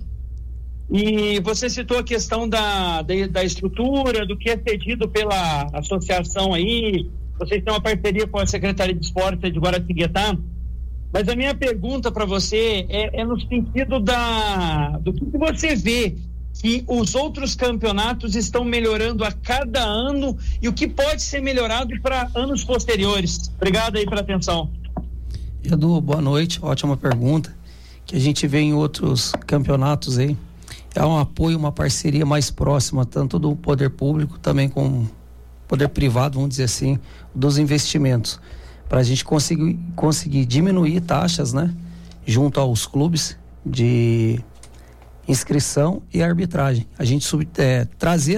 Speaker 11: e você citou a questão da estrutura, do que é cedido pela associação aí. Vocês têm uma parceria com a Secretaria de Esportes de Guaratinguetá, mas a minha pergunta para você é no sentido do que você vê que os outros campeonatos estão melhorando a cada ano e o que pode ser melhorado para anos posteriores. Obrigado aí pela atenção.
Speaker 5: Edu, boa noite, ótima pergunta. Que a gente vê em outros campeonatos aí, é um apoio, uma parceria mais próxima, tanto do poder público, também com o poder privado, vamos dizer assim, dos investimentos, para a gente conseguir diminuir taxas, né, junto aos clubes de inscrição e arbitragem. A gente trazer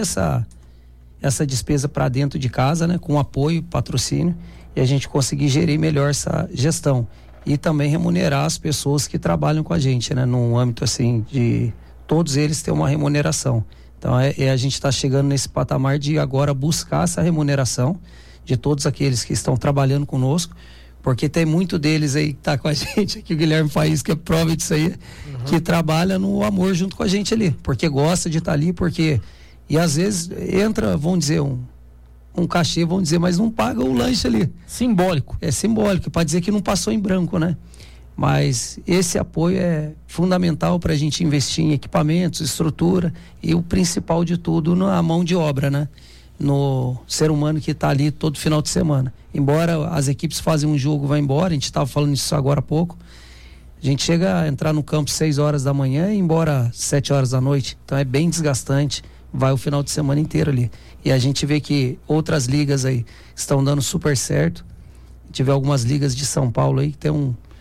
Speaker 5: essa despesa para dentro de casa, né, com apoio, patrocínio, e a gente conseguir gerir melhor essa gestão e também remunerar as pessoas que trabalham com a gente, né, num âmbito assim de todos eles ter uma remuneração. Então a gente está chegando nesse patamar de agora buscar essa remuneração de todos aqueles que estão trabalhando conosco, porque tem muito deles aí que tá com a gente aqui, o Guilherme Faísca é prova disso aí, que trabalha no amor junto com a gente ali, porque gosta de estar ali, e às vezes entra, vamos dizer, um cachê, vamos dizer, mas não paga o lanche ali.
Speaker 2: Simbólico.
Speaker 5: É simbólico, para dizer que não passou em branco, né? Mas esse apoio é fundamental para a gente investir em equipamentos, estrutura e o principal de tudo na mão de obra, né? No ser humano que está ali todo final de semana. Embora as equipes fazem um jogo, vai embora, a gente estava falando isso agora há pouco, a gente chega a entrar no campo 6 horas da manhã e ir embora 7 horas da noite, então é bem desgastante, vai o final de semana inteiro ali, e a gente vê que outras ligas aí estão dando super certo. Tive algumas ligas de São Paulo aí que tem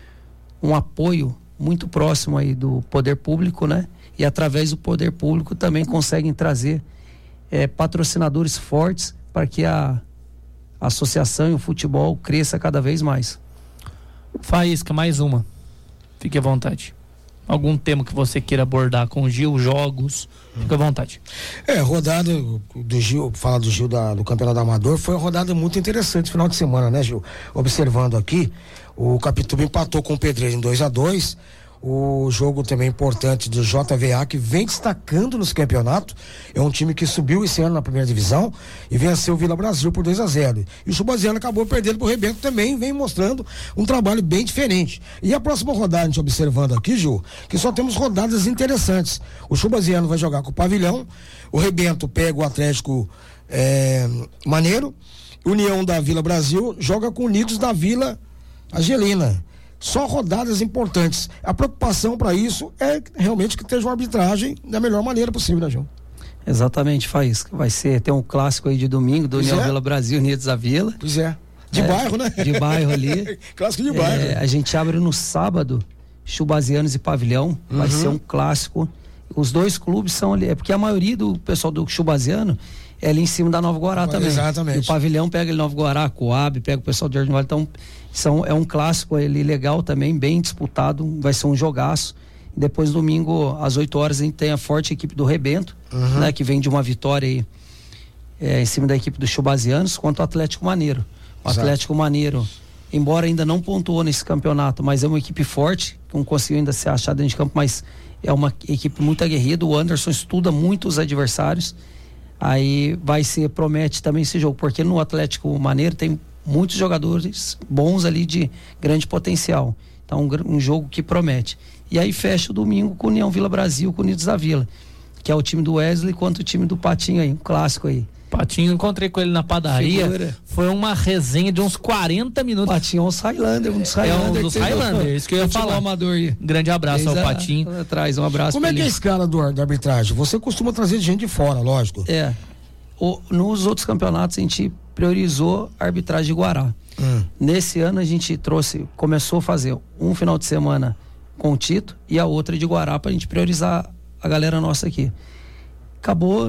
Speaker 5: um apoio muito próximo aí do poder público, né, e através do poder público também conseguem trazer patrocinadores fortes para que a associação e o futebol cresça cada vez mais.
Speaker 2: Faísca, mais uma. Fique à vontade. Algum tema que você queira abordar com o Gil, jogos, fique à vontade.
Speaker 4: Rodada do Gil, falar do Gil do Campeonato Amador, foi uma rodada muito interessante final de semana, né, Gil? Observando aqui, o Capituba empatou com o Pedreiro em 2-2. O jogo também importante do JVA, que vem destacando nos campeonatos, é um time que subiu esse ano na primeira divisão e venceu o Vila Brasil por 2-0. E o Chubaziano acabou perdendo pro Rebento também, vem mostrando um trabalho bem diferente. E a próxima rodada, a gente observando aqui, Ju, que só temos rodadas interessantes. O Chubaziano vai jogar com o Pavilhão, o Rebento pega o Atlético Maneiro, União da Vila Brasil joga com Unidos da Vila Angelina. Só rodadas importantes. A preocupação para isso é realmente que esteja uma arbitragem da melhor maneira possível, né, João?
Speaker 5: Exatamente, Faísca. Tem um clássico aí de domingo do União Vila Brasil, Unidos da Vila.
Speaker 4: Pois é. De bairro, né?
Speaker 5: De bairro ali.
Speaker 4: Clássico de bairro.
Speaker 5: A gente abre no sábado, Chubazianos e Pavilhão. Vai ser um clássico. Os dois clubes são ali. É porque a maioria do pessoal do Chubaziano é ali em cima da Nova Guará também.
Speaker 4: Exatamente.
Speaker 5: E o Pavilhão pega ele Nova Guará, Coab, pega o pessoal do Jardim Vale. Então, é um clássico ali legal também, bem disputado. Vai ser um jogaço. Depois, domingo, às 8 horas, a gente tem a forte equipe do Rebento, né, que vem de uma vitória aí, em cima da equipe dos Chubazianos, contra o Atlético Maneiro. O Atlético Maneiro, embora ainda não pontuou nesse campeonato, mas é uma equipe forte, não conseguiu ainda se achar dentro de campo, mas é uma equipe muito aguerrida. O Anderson estuda muito os adversários. Aí promete também esse jogo, porque no Atlético Maneiro tem muitos jogadores bons ali de grande potencial. Então, um jogo que promete. E aí fecha o domingo com o União Vila Brasil, com o Unidos da Vila, que é o time do Wesley contra o time do Patinho aí, um clássico aí.
Speaker 2: Patinho, encontrei com ele na padaria.
Speaker 5: Figura.
Speaker 2: Foi uma resenha de uns 40 minutos.
Speaker 5: Patinho é um dos Highlanders.
Speaker 2: Dos Highlanders, isso que eu ia falar.
Speaker 5: Amador aí.
Speaker 2: Grande abraço ao Patinho.
Speaker 5: Traz um abraço.
Speaker 4: Como é que é a escala da arbitragem? Você costuma trazer gente de fora, lógico.
Speaker 5: Nos outros campeonatos a gente priorizou a arbitragem de Guará. Nesse ano a gente começou a fazer um final de semana com o Tito e a outra de Guará pra gente priorizar a galera nossa aqui. Acabou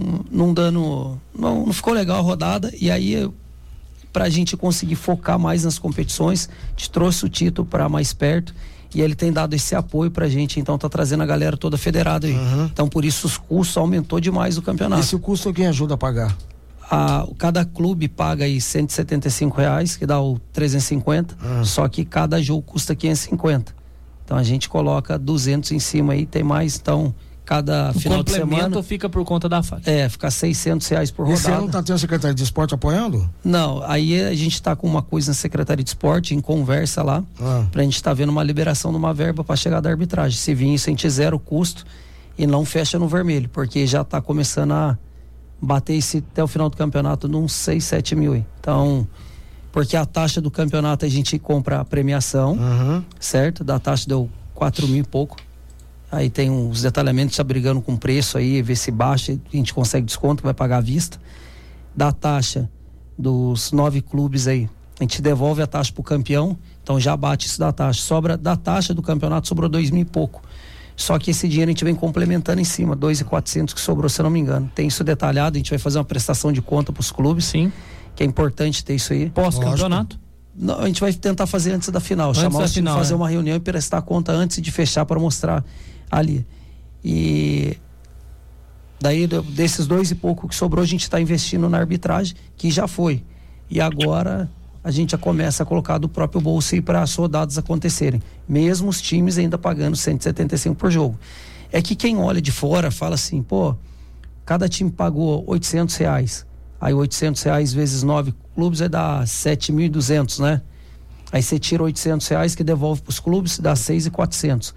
Speaker 5: não ficou legal a rodada, e aí pra gente conseguir focar mais nas competições, a gente trouxe o Tito pra mais perto e ele tem dado esse apoio pra gente, então tá trazendo a galera toda federada aí. Então por isso os custos aumentou demais o campeonato.
Speaker 4: Esse custo quem ajuda a pagar?
Speaker 5: Cada clube paga aí R$175, que dá o 350, só que cada jogo custa 550. Então a gente coloca 200 em cima aí, tem mais, então cada final de semana
Speaker 2: fica por conta da FAG.
Speaker 5: Fica R$600 por rodada.
Speaker 4: Esse ano tá tendo a Secretaria de Esporte apoiando?
Speaker 5: Não, aí a gente tá com uma coisa na Secretaria de Esporte, em conversa lá, pra gente tá vendo uma liberação de uma verba pra chegar da arbitragem. Se vir isso, a gente zera o custo e não fecha no vermelho, porque já tá começando a bater até o final do campeonato de uns 6, 7 mil aí. Então, porque a taxa do campeonato a gente compra a premiação, certo? Da taxa deu 4 mil e pouco. Aí tem uns detalhamentos, tá brigando com preço aí, ver se baixa, a gente consegue desconto, vai pagar à vista. Da taxa dos 9 clubes aí, a gente devolve a taxa pro campeão, então já bate isso da taxa. Sobra da taxa do campeonato, sobrou 2 mil e pouco. Só que esse dinheiro a gente vem complementando em cima, 2.400 que sobrou, se eu não me engano. Tem isso detalhado, a gente vai fazer uma prestação de conta pros clubes.
Speaker 2: Sim.
Speaker 5: Que é importante ter isso aí.
Speaker 2: Pós-campeonato?
Speaker 5: Não, a gente vai tentar fazer antes da final. Chamar os times, fazer uma reunião e prestar conta antes de fechar para mostrar ali. E daí desses 2 e pouco que sobrou, a gente está investindo na arbitragem, que já foi. E agora a gente já começa a colocar do próprio bolso aí para as rodadas acontecerem. Mesmo os times ainda pagando 175 por jogo. É que quem olha de fora fala assim, pô, cada time pagou R$800. Aí R$800 vezes 9 clubes vai dar 7.200, né? Aí você tira R$800 que devolve para os clubes, dá 6.400.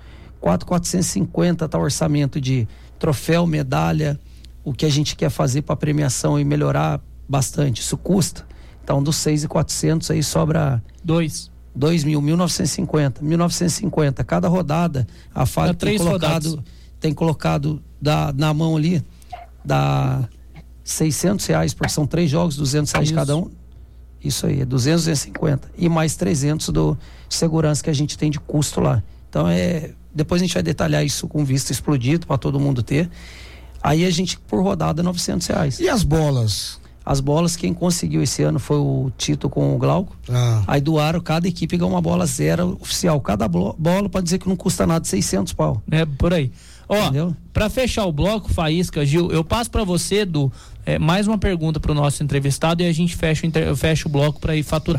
Speaker 5: 4.450 tá o orçamento de troféu, medalha, o que a gente quer fazer para premiação e melhorar bastante. Isso custa. Então dos 6.400 aí sobra 1.950. Cada rodada a FAG tem colocado na mão ali, dá R$600, porque são 3 jogos, R$200 cada um. Isso aí, é 250. E mais 300 do segurança que a gente tem de custo lá. Então depois a gente vai detalhar isso com vista explodido para todo mundo ter. Aí a gente, por rodada, R$900.
Speaker 4: E as bolas?
Speaker 5: As bolas, quem conseguiu esse ano foi o Tito com o Glauco. Aí doaram, cada equipe ganhou uma bola zero oficial. Cada bola pode dizer que não custa nada, 600 pau.
Speaker 2: Por aí. Pra fechar o bloco, Faísca, Gil, eu passo pra você, Edu, mais uma pergunta pro nosso entrevistado e a gente fecha o bloco pra ir faturar.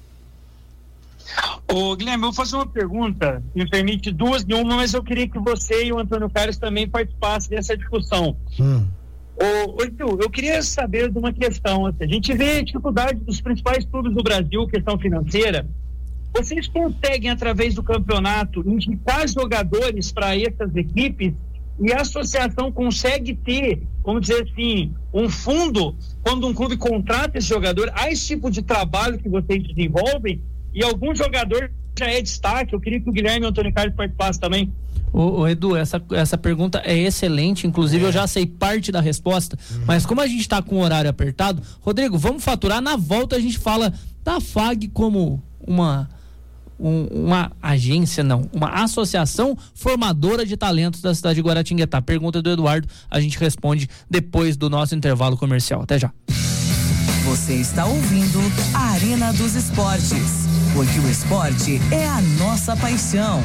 Speaker 11: Ô, Guilherme, eu vou fazer uma pergunta, me permite 2 em uma, mas eu queria que você e o Antônio Carlos também participassem dessa discussão. Ô, Edu, eu queria saber de uma questão. A gente vê a dificuldade dos principais clubes do Brasil, questão financeira. Vocês conseguem, através do campeonato, indicar jogadores para essas equipes e a associação consegue ter, vamos dizer assim, um fundo quando um clube contrata esse jogador, há esse tipo de trabalho que vocês desenvolvem e algum jogador já é destaque? Eu queria que o Guilherme e o Antônio Carlos participassem também.
Speaker 2: Ô Edu, essa pergunta é excelente, inclusive eu já sei parte da resposta, mas como a gente está com o horário apertado, Rodrigo, vamos faturar, na volta a gente fala da FAG como uma agência, uma associação formadora de talentos da cidade de Guaratinguetá. Pergunta do Eduardo, a gente responde depois do nosso intervalo comercial. Até já.
Speaker 1: Você está ouvindo a Arena dos Esportes, porque o esporte é a nossa paixão.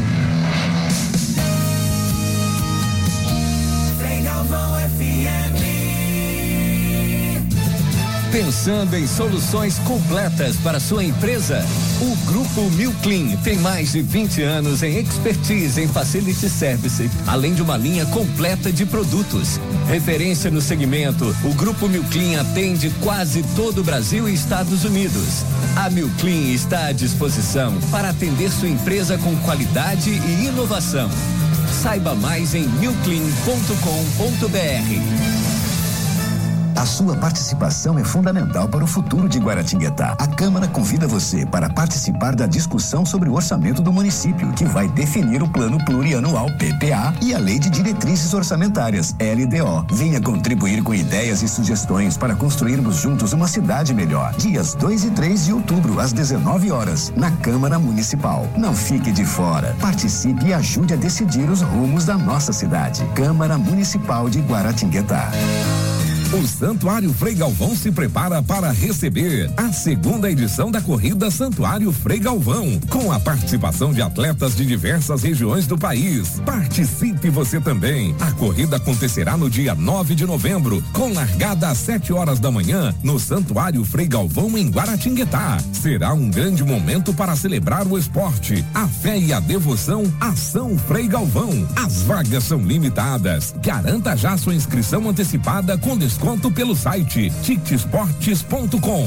Speaker 12: Pensando em soluções completas para sua empresa? O Grupo Milclean tem mais de 20 anos em expertise em facility service, além de uma linha completa de produtos. Referência no segmento, o Grupo Milclean atende quase todo o Brasil e Estados Unidos. A Milclean está à disposição para atender sua empresa com qualidade e inovação. Saiba mais em milclean.com.br.
Speaker 13: A sua participação é fundamental para o futuro de Guaratinguetá. A Câmara convida você para participar da discussão sobre o orçamento do município, que vai definir o Plano Plurianual PPA e a Lei de Diretrizes Orçamentárias, LDO. Venha contribuir com ideias e sugestões para construirmos juntos uma cidade melhor. Dias 2 e 3 de outubro, às 19 horas, na Câmara Municipal. Não fique de fora. Participe e ajude a decidir os rumos da nossa cidade. Câmara Municipal de Guaratinguetá.
Speaker 14: O Santuário Frei Galvão se prepara para receber a segunda edição da Corrida Santuário Frei Galvão, com a participação de atletas de diversas regiões do país. Participe você também. A corrida acontecerá no dia 9 de novembro, com largada às 7 horas da manhã, no Santuário Frei Galvão, em Guaratinguetá. Será um grande momento para celebrar o esporte, a fé e a devoção a São Frei Galvão. As vagas são limitadas. Garanta já sua inscrição antecipada com desconto pelo site tictesportes.com.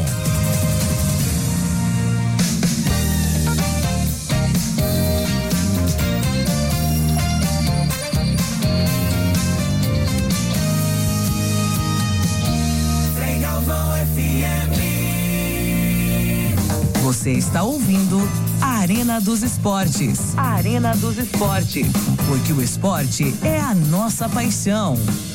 Speaker 1: Você está ouvindo a Arena dos Esportes. A Arena dos Esportes. Porque o esporte é a nossa paixão.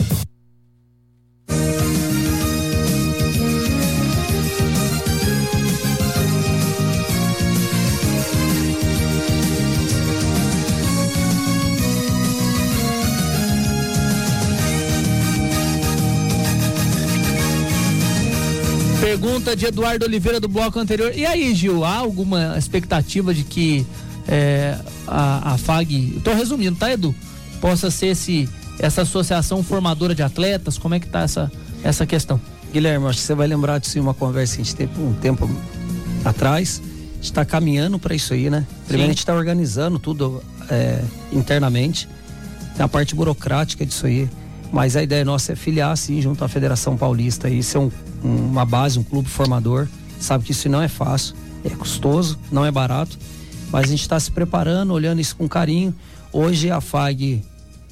Speaker 2: Pergunta de Eduardo Oliveira do bloco anterior. E aí, Gil, há alguma expectativa de que a FAG, estou resumindo, tá, Edu? Possa ser essa associação formadora de atletas? Como é que tá essa questão?
Speaker 5: Guilherme, acho que você vai lembrar disso em uma conversa que a gente teve um tempo atrás. A gente está caminhando para isso aí, né? Primeiro, a gente está organizando tudo internamente. Tem a parte burocrática disso aí. Mas a ideia nossa é filiar, sim, junto à Federação Paulista. Isso é uma base, um clube formador. Sabe que isso não é fácil, é custoso, não é barato. Mas a gente está se preparando, olhando isso com carinho. Hoje a FAG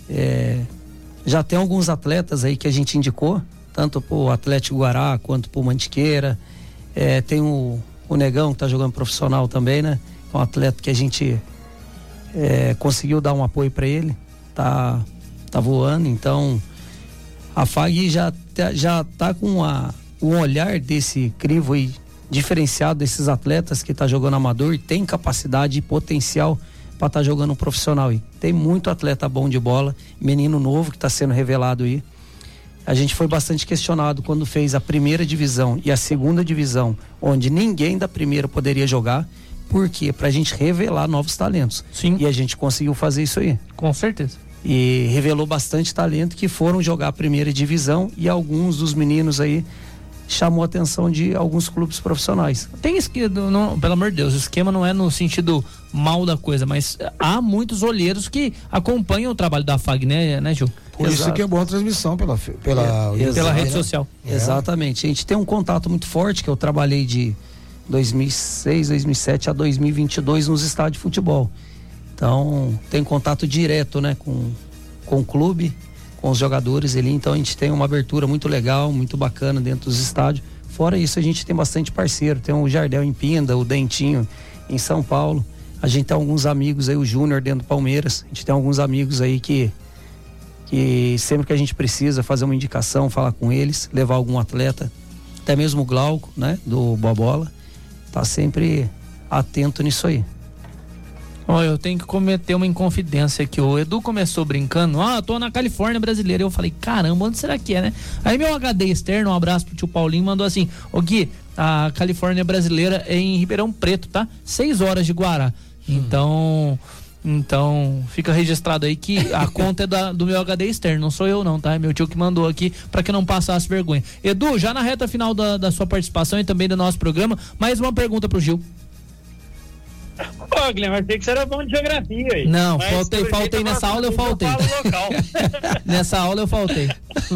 Speaker 5: já tem alguns atletas aí que a gente indicou, tanto para o Atlético Guará quanto para o Mantiqueira. Tem o Negão, que está jogando profissional também, né? É um atleta que a gente conseguiu dar um apoio para ele. Tá voando, então a FAG já tá com um olhar desse crivo aí diferenciado desses atletas que tá jogando amador e tem capacidade e potencial para estar jogando um profissional aí. Tem muito atleta bom de bola, menino novo que está sendo revelado aí. A gente foi bastante questionado quando fez a primeira divisão e a segunda divisão, onde ninguém da primeira poderia jogar. Por quê? Pra gente revelar novos talentos.
Speaker 2: Sim.
Speaker 5: E a gente conseguiu fazer isso aí.
Speaker 2: Com certeza.
Speaker 5: E revelou bastante talento que foram jogar a primeira divisão e alguns dos meninos aí chamou a atenção de alguns clubes profissionais.
Speaker 2: Tem esquema, pelo amor de Deus, o esquema não é no sentido mal da coisa, mas há muitos olheiros que acompanham o trabalho da FAG, né, Gil?
Speaker 4: Por isso que é boa a transmissão pela
Speaker 2: rede social.
Speaker 5: Exatamente. A gente tem um contato muito forte, que eu trabalhei de 2006, 2007 a 2022 nos estádios de futebol. Então, tem contato direto, né, com o clube, com os jogadores ali. Então, a gente tem uma abertura muito legal, muito bacana dentro dos estádios. Fora isso, a gente tem bastante parceiro. Tem o Jardel em Pinda, o Dentinho em São Paulo. A gente tem alguns amigos aí, o Júnior dentro do Palmeiras. A gente tem alguns amigos aí que sempre que a gente precisa fazer uma indicação, falar com eles, levar algum atleta. Até mesmo o Glauco, né, do Bobola. Tá sempre atento nisso aí.
Speaker 2: Eu tenho que cometer uma inconfidência aqui. O Edu começou brincando, tô na Califórnia brasileira. Eu falei, caramba, onde será que é, né? Aí meu HD externo, um abraço pro tio Paulinho, mandou assim: ô Gui, a Califórnia brasileira é em Ribeirão Preto, tá? 6 horas de Guará. Então fica registrado aí que a conta é do meu HD externo, não sou eu não, tá? É meu tio que mandou aqui pra que não passasse vergonha. Edu, já na reta final da sua participação e também do nosso programa, mais uma pergunta pro Gil.
Speaker 11: Ô, Guilherme, achei que você era bom de geografia aí.
Speaker 2: Não, faltei nessa aula, eu faltei. Nessa aula eu faltei.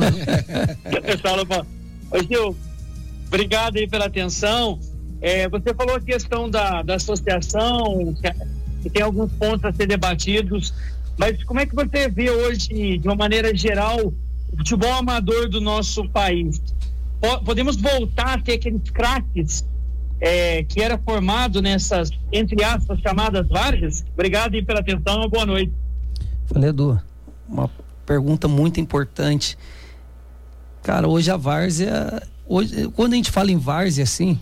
Speaker 11: Ô, Gil, obrigado aí pela atenção. Você falou a questão da associação, que tem alguns pontos a ser debatidos, mas como é que você vê hoje, de uma maneira geral, o futebol amador do nosso país? podemos voltar a ter aqueles craques que era formado nessas, entre aspas, chamadas várzeas? Obrigado aí pela atenção, boa noite.
Speaker 5: Falei, Edu, uma pergunta muito importante. Cara, hoje a várzea, quando a gente fala em várzea assim,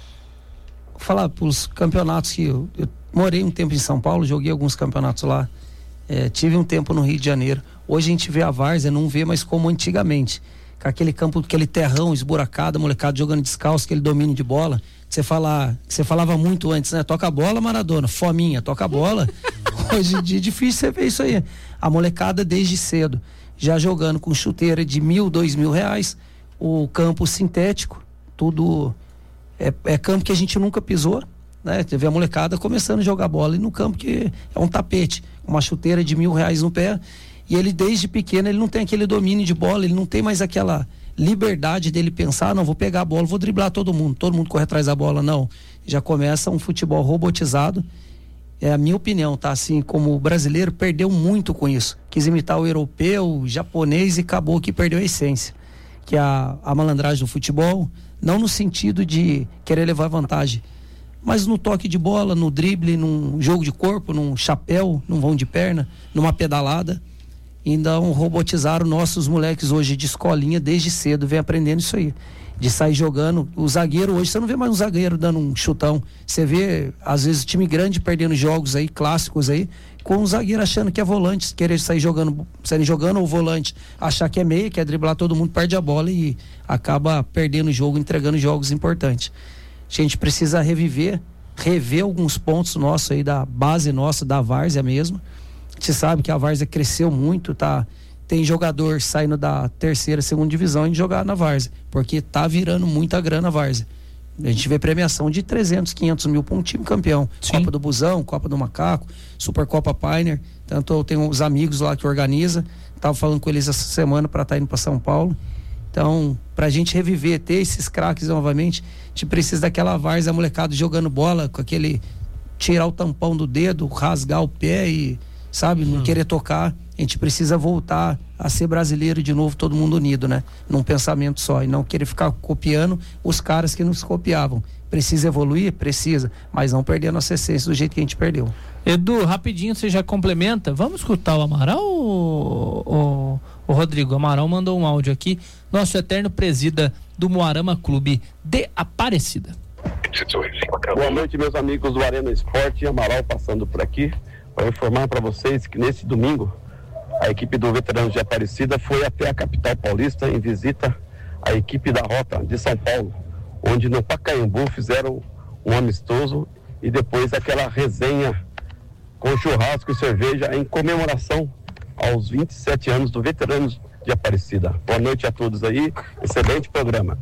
Speaker 5: vou falar pros campeonatos que eu morei um tempo em São Paulo, joguei alguns campeonatos lá, tive um tempo no Rio de Janeiro. Hoje a gente vê a várzea, não vê mais como antigamente, com aquele campo, aquele terrão esburacado, molecada jogando descalço, aquele domínio de bola, que você falava muito antes, né? Toca a bola, Maradona, fominha, toca a bola. Hoje em dia é difícil você ver isso aí. A molecada desde cedo, já jogando com chuteira de R$1.000, R$2.000, o campo sintético, tudo é campo que a gente nunca pisou, né? Teve a molecada começando a jogar bola e no campo que é um tapete, uma chuteira de R$1.000 no pé, e ele desde pequeno, ele não tem aquele domínio de bola, ele não tem mais aquela liberdade dele pensar, não, vou pegar a bola, vou driblar todo mundo corre atrás da bola, não. Já começa um futebol robotizado. É a minha opinião, tá? Assim, como o brasileiro perdeu muito com isso. Quis imitar o europeu, o japonês e acabou que perdeu a essência. Que é a malandragem do futebol, não no sentido de querer levar vantagem, mas no toque de bola, no drible, num jogo de corpo, num chapéu, num vão de perna, numa pedalada. Então robotizaram nossos moleques hoje de escolinha desde cedo, vem aprendendo isso aí. De sair jogando, o zagueiro hoje, você não vê mais um zagueiro dando um chutão, você vê às vezes time grande perdendo jogos aí, clássicos aí, com o zagueiro achando que é volante, querer sair jogando ou o volante achar que é meia, quer driblar todo mundo, perde a bola e acaba perdendo o jogo, entregando jogos importantes. A gente precisa rever alguns pontos nossos aí, da base nossa, da várzea mesmo. A gente sabe que a várzea cresceu muito, tá? Tem jogador saindo da terceira, segunda divisão e jogar na várzea, porque tá virando muita grana a várzea. A gente vê premiação de 300, 500 mil para um time campeão. Sim. Copa do Busão, Copa do Macaco, Supercopa Pioneer. Tanto eu tenho uns amigos lá que organiza, tava falando com eles essa semana para estar indo para São Paulo. Então, pra gente reviver, ter esses craques novamente, a gente precisa daquela várzea, molecada jogando bola com aquele, tirar o tampão do dedo, rasgar o pé e, sabe, não querer tocar. A gente precisa voltar a ser brasileiro de novo, todo mundo unido, né? Num pensamento só, e não querer ficar copiando os caras que nos copiavam. Precisa evoluir? Precisa, mas não perder a nossa essência do jeito que a gente perdeu.
Speaker 2: Edu, rapidinho, você já complementa? Vamos escutar o Amaral ou o Rodrigo? O Amaral mandou um áudio aqui, nosso eterno presida do Moarama Clube de Aparecida.
Speaker 15: Boa noite, meus amigos do Arena Esporte. Amaral passando por aqui para informar para vocês que nesse domingo a equipe do Veteranos de Aparecida foi até a capital paulista em visita à equipe da Rota de São Paulo, onde no Pacaembu fizeram um amistoso e depois aquela resenha com churrasco e cerveja em comemoração aos 27 anos do Veteranos de Aparecida. Boa noite a todos aí, excelente programa.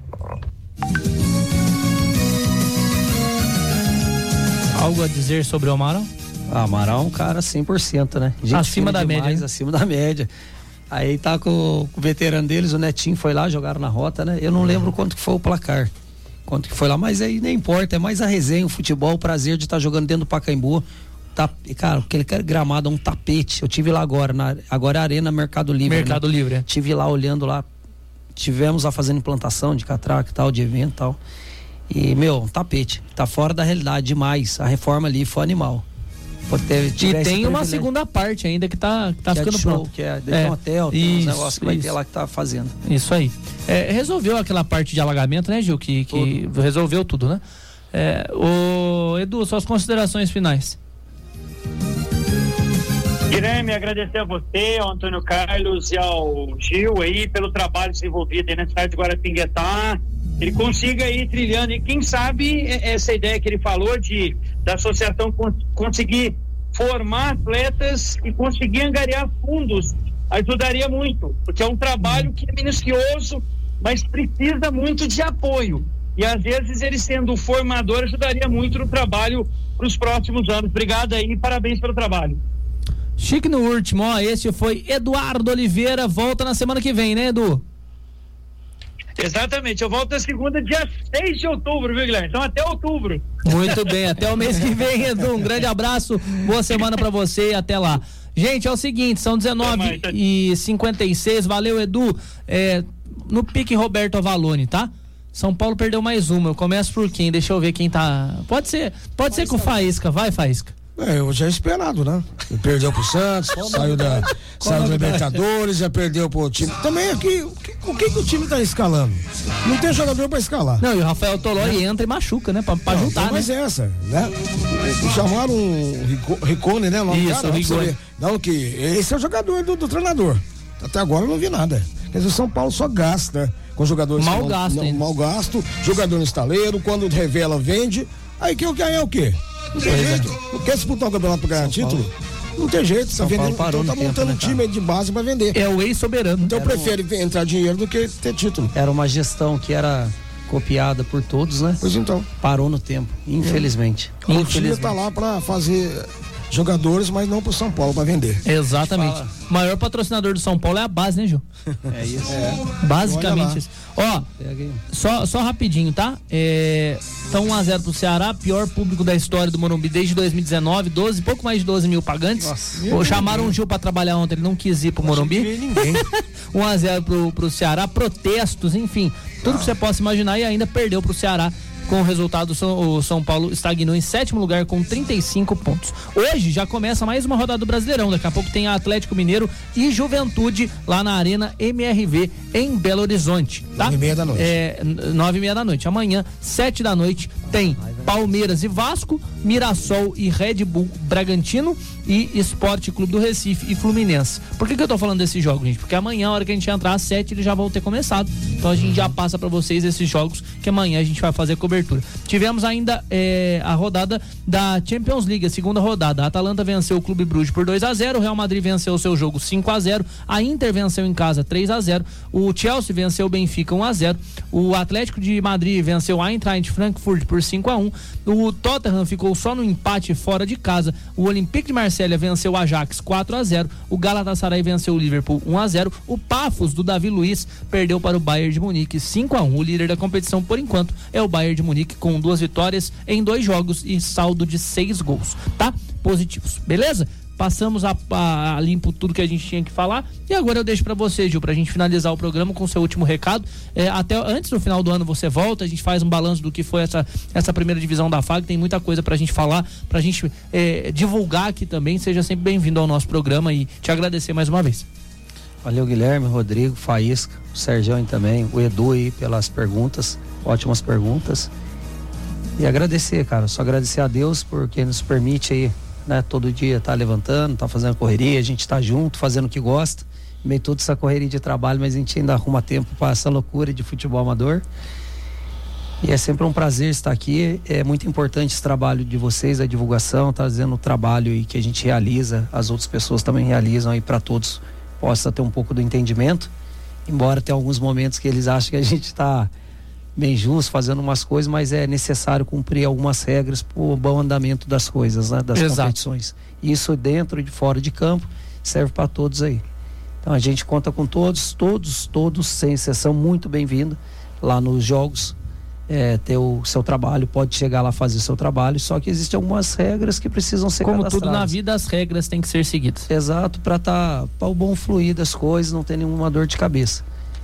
Speaker 2: Algo a dizer sobre o Amaral?
Speaker 5: Amaral é um cara 100%, né? Gente
Speaker 2: acima da média, né?
Speaker 5: Acima da média. Aí tá com o veterano deles, o Netinho foi lá, jogaram na Rota, né? Eu não lembro quanto que foi o placar, quanto que foi lá, mas aí nem importa, é mais a resenha, o futebol, o prazer de estar jogando dentro do Pacaembu. Cara, aquele gramado é um tapete. Eu tive lá agora, agora é a Arena Mercado Livre.
Speaker 2: Mercado Livre, é.
Speaker 5: Tive lá olhando lá, tivemos lá fazendo implantação de catraca e tal, de evento e tal. E, um tapete. Tá fora da realidade demais. A reforma ali foi animal.
Speaker 2: E tem uma segunda parte ainda que tá ficando
Speaker 5: show,
Speaker 2: pronto.
Speaker 5: Que é um hotel, tem uns negócios que vai ter lá que tá fazendo.
Speaker 2: Isso aí. Resolveu aquela parte de alagamento, né, Gil? Que resolveu tudo, né? Edu, suas considerações finais.
Speaker 11: Guilherme, agradecer a você, ao Antônio Carlos e ao Gil aí pelo trabalho desenvolvido aí na cidade de Guaratinguetá. Ele consiga ir trilhando, e quem sabe essa ideia que ele falou da associação conseguir formar atletas e conseguir angariar fundos ajudaria muito, porque é um trabalho que é minucioso, mas precisa muito de apoio, e às vezes ele sendo formador ajudaria muito no trabalho para os próximos anos. Obrigado aí e parabéns pelo trabalho.
Speaker 2: Chique no último, esse foi Eduardo Oliveira, volta na semana que vem, né, Edu?
Speaker 11: Exatamente, eu volto na segunda, dia 6 de outubro, viu, Guilherme? Então até outubro.
Speaker 2: Muito bem, até o mês que vem, Edu. Um grande abraço, boa semana pra você e até lá. Gente, é o seguinte, são 19h56, valeu, Edu. No pique Roberto Avalone, tá? São Paulo perdeu mais uma. Eu começo por quem? Deixa eu ver quem tá. Pode ser com o Faísca. Vai, Faísca.
Speaker 4: Eu já esperado, né? Ele perdeu pro Santos, saiu da Libertadores, já perdeu pro time. Também aqui, o que o time tá escalando? Não tem jogador pra escalar.
Speaker 2: Não, e o Rafael Tolói entra e machuca, né? Pra juntar, né?
Speaker 4: Mas essa, né? Chamaram o Ricone, né?
Speaker 2: Isso, o Ricone.
Speaker 4: Não, que esse é o jogador do treinador. Até agora eu não vi nada. Quer dizer, o São Paulo só gasta com jogadores
Speaker 2: mal
Speaker 4: gasto, jogador no estaleiro, quando revela, vende. Aí que é o quê? Não tem jeito. Não quer disputar o campeonato pra ganhar título? Não tem jeito. Tá vendendo, então tá montando um time de base pra vender.
Speaker 2: É o ex-soberano.
Speaker 4: Então prefere entrar dinheiro do que ter título.
Speaker 5: Era uma gestão que era copiada por todos, né?
Speaker 4: Pois então.
Speaker 5: Parou no tempo, infelizmente.
Speaker 4: O time tá lá pra fazer jogadores, mas não pro São Paulo pra vender.
Speaker 2: Exatamente. O maior patrocinador do São Paulo é a base, né, Gil?
Speaker 5: É isso.
Speaker 2: Basicamente isso. Ó, só rapidinho, tá? Então 1-0 pro Ceará, pior público da história do Morumbi desde 2019, pouco mais de 12 mil pagantes. Chamaram o Gil pra trabalhar ontem, ele não quis ir pro Morumbi.
Speaker 4: Ninguém.
Speaker 2: 1-0 pro Ceará, protestos, enfim, tudo que você possa imaginar, e ainda perdeu pro Ceará. Com o resultado, o São Paulo estagnou em 7º lugar com 35 pontos. Hoje já começa mais uma rodada do Brasileirão. Daqui a pouco tem Atlético Mineiro e Juventude lá na Arena MRV em Belo Horizonte. Tá?
Speaker 4: 9h30 da noite.
Speaker 2: 9h30 da noite. Amanhã, 7 da noite, tem Palmeiras e Vasco, Mirassol e Red Bull Bragantino e Esporte Clube do Recife e Fluminense. Por que eu tô falando desses jogos, gente? Porque amanhã, a hora que a gente entrar às 7, eles já vão ter começado. Então a gente já passa pra vocês esses jogos que amanhã a gente vai fazer cobertura. Tivemos ainda a rodada da Champions League, a segunda rodada. A Atalanta venceu o Clube Bruges por 2-0, o Real Madrid venceu o seu jogo 5-0, a Inter venceu em casa 3-0, o Chelsea venceu o Benfica 1-0, o Atlético de Madrid venceu o Eintracht Frankfurt por 5-1, o Tottenham ficou só no empate fora de casa, o Olympique de Marselha venceu o Ajax 4-0, o Galatasaray venceu o Liverpool 1-0, o Pafos do Davi Luiz perdeu para o Bayern de Munique 5-1. O líder da competição por enquanto é o Bayern de Munique com 2 vitórias em 2 jogos e saldo de 6 gols, tá? Positivos, beleza? Passamos a limpo tudo que a gente tinha que falar e agora eu deixo pra você, Gil, pra gente finalizar o programa com o seu último recado. Até antes do final do ano você volta, a gente faz um balanço do que foi essa primeira divisão da FAG, tem muita coisa pra gente falar, pra gente divulgar aqui também. Seja sempre bem-vindo ao nosso programa e te agradecer mais uma vez.
Speaker 5: Valeu, Guilherme, Rodrigo, Faísca, o Sergião também, o Edu aí pelas perguntas, ótimas perguntas. E agradecer, cara, só agradecer a Deus porque nos permite aí, né, todo dia tá levantando, tá fazendo correria, a gente tá junto, fazendo o que gosta, meio toda essa correria de trabalho, mas a gente ainda arruma tempo para essa loucura de futebol amador. E é sempre um prazer estar aqui, é muito importante esse trabalho de vocês, a divulgação, trazendo o trabalho e que a gente realiza, as outras pessoas também realizam aí para todos possa ter um pouco do entendimento, embora tenha alguns momentos que eles acham que a gente está bem justo, fazendo umas coisas, mas é necessário cumprir algumas regras para o bom andamento das coisas, né, das competições. Isso dentro e fora de campo serve para todos aí. Então a gente conta com todos, sem exceção, muito bem-vindo lá nos jogos, ter o seu trabalho, pode chegar lá fazer o seu trabalho, só que existem algumas regras que precisam ser
Speaker 2: como
Speaker 5: cadastradas.
Speaker 2: Tudo na vida, as regras têm que ser seguidas.
Speaker 5: Exato, para o bom fluir das coisas, não ter nenhuma dor de cabeça.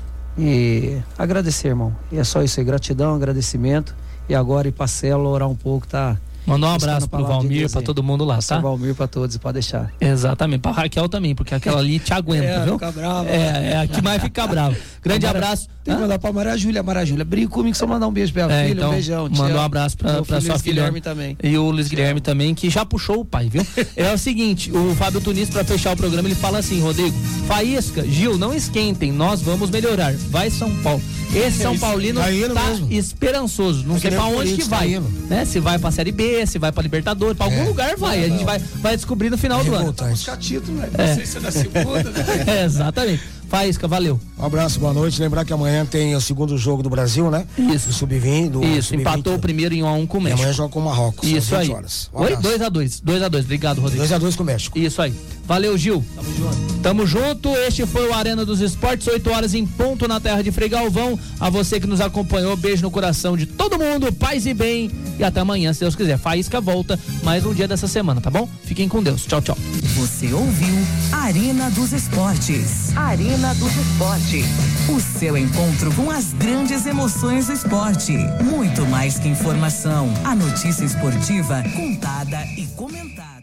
Speaker 5: E agradecer, irmão. E é só isso aí, gratidão, agradecimento. E agora ir pra célula, orar um pouco, tá?
Speaker 2: Mandar um abraço pro Valmir, pra todo mundo lá, tá?
Speaker 5: Valmir pra todos, pode deixar.
Speaker 2: Exatamente, pra Raquel também, porque aquela ali te aguenta, viu?
Speaker 5: Fica brava.
Speaker 2: É a que mais fica brava. Grande abraço.
Speaker 5: Tem que mandar pra Maria Júlia, brinca comigo, só mandar um beijo pra minha filha,
Speaker 2: então,
Speaker 5: um beijão.
Speaker 2: Manda um abraço pra sua filha.
Speaker 5: Guilherme também.
Speaker 2: E o Luiz Guilherme também, que já puxou o pai, viu? É o seguinte, o Fábio Tunis, pra fechar o programa, ele fala assim, Rodrigo, Faísca, Gil, não esquentem, nós vamos melhorar. Vai São Paulo. Esse São Paulino tá esperançoso. Não sei pra onde que vai, né? Se vai pra Série B, se vai pra Libertadores, pra algum lugar vai. A gente vai descobrir no final do ano.
Speaker 5: Vai buscar título, né? Não sei se é da segunda, né?
Speaker 2: Exatamente. Faísca, valeu.
Speaker 4: Um abraço, boa noite. Lembrar que amanhã tem o segundo jogo do Brasil, né?
Speaker 2: Isso.
Speaker 4: Do Sub-20.
Speaker 2: Isso, empatou o primeiro em 1-1 com o México.
Speaker 4: E amanhã joga com o Marrocos.
Speaker 2: Isso aí.
Speaker 4: Oi?
Speaker 2: 2-2. Obrigado, Rodrigo.
Speaker 4: 2-2 com o México.
Speaker 2: Isso aí. Valeu, Gil. Tamo junto. Este foi o Arena dos Esportes, 8 horas em ponto na terra de Frei Galvão. A você que nos acompanhou, beijo no coração de todo mundo, paz e bem. E até amanhã, se Deus quiser. Faísca volta mais um dia dessa semana, tá bom? Fiquem com Deus. Tchau, tchau.
Speaker 1: Você ouviu Arena Arena dos Esportes. Arena dos Esportes. O seu encontro com as grandes emoções do esporte. Muito mais que informação. A notícia esportiva contada e comentada.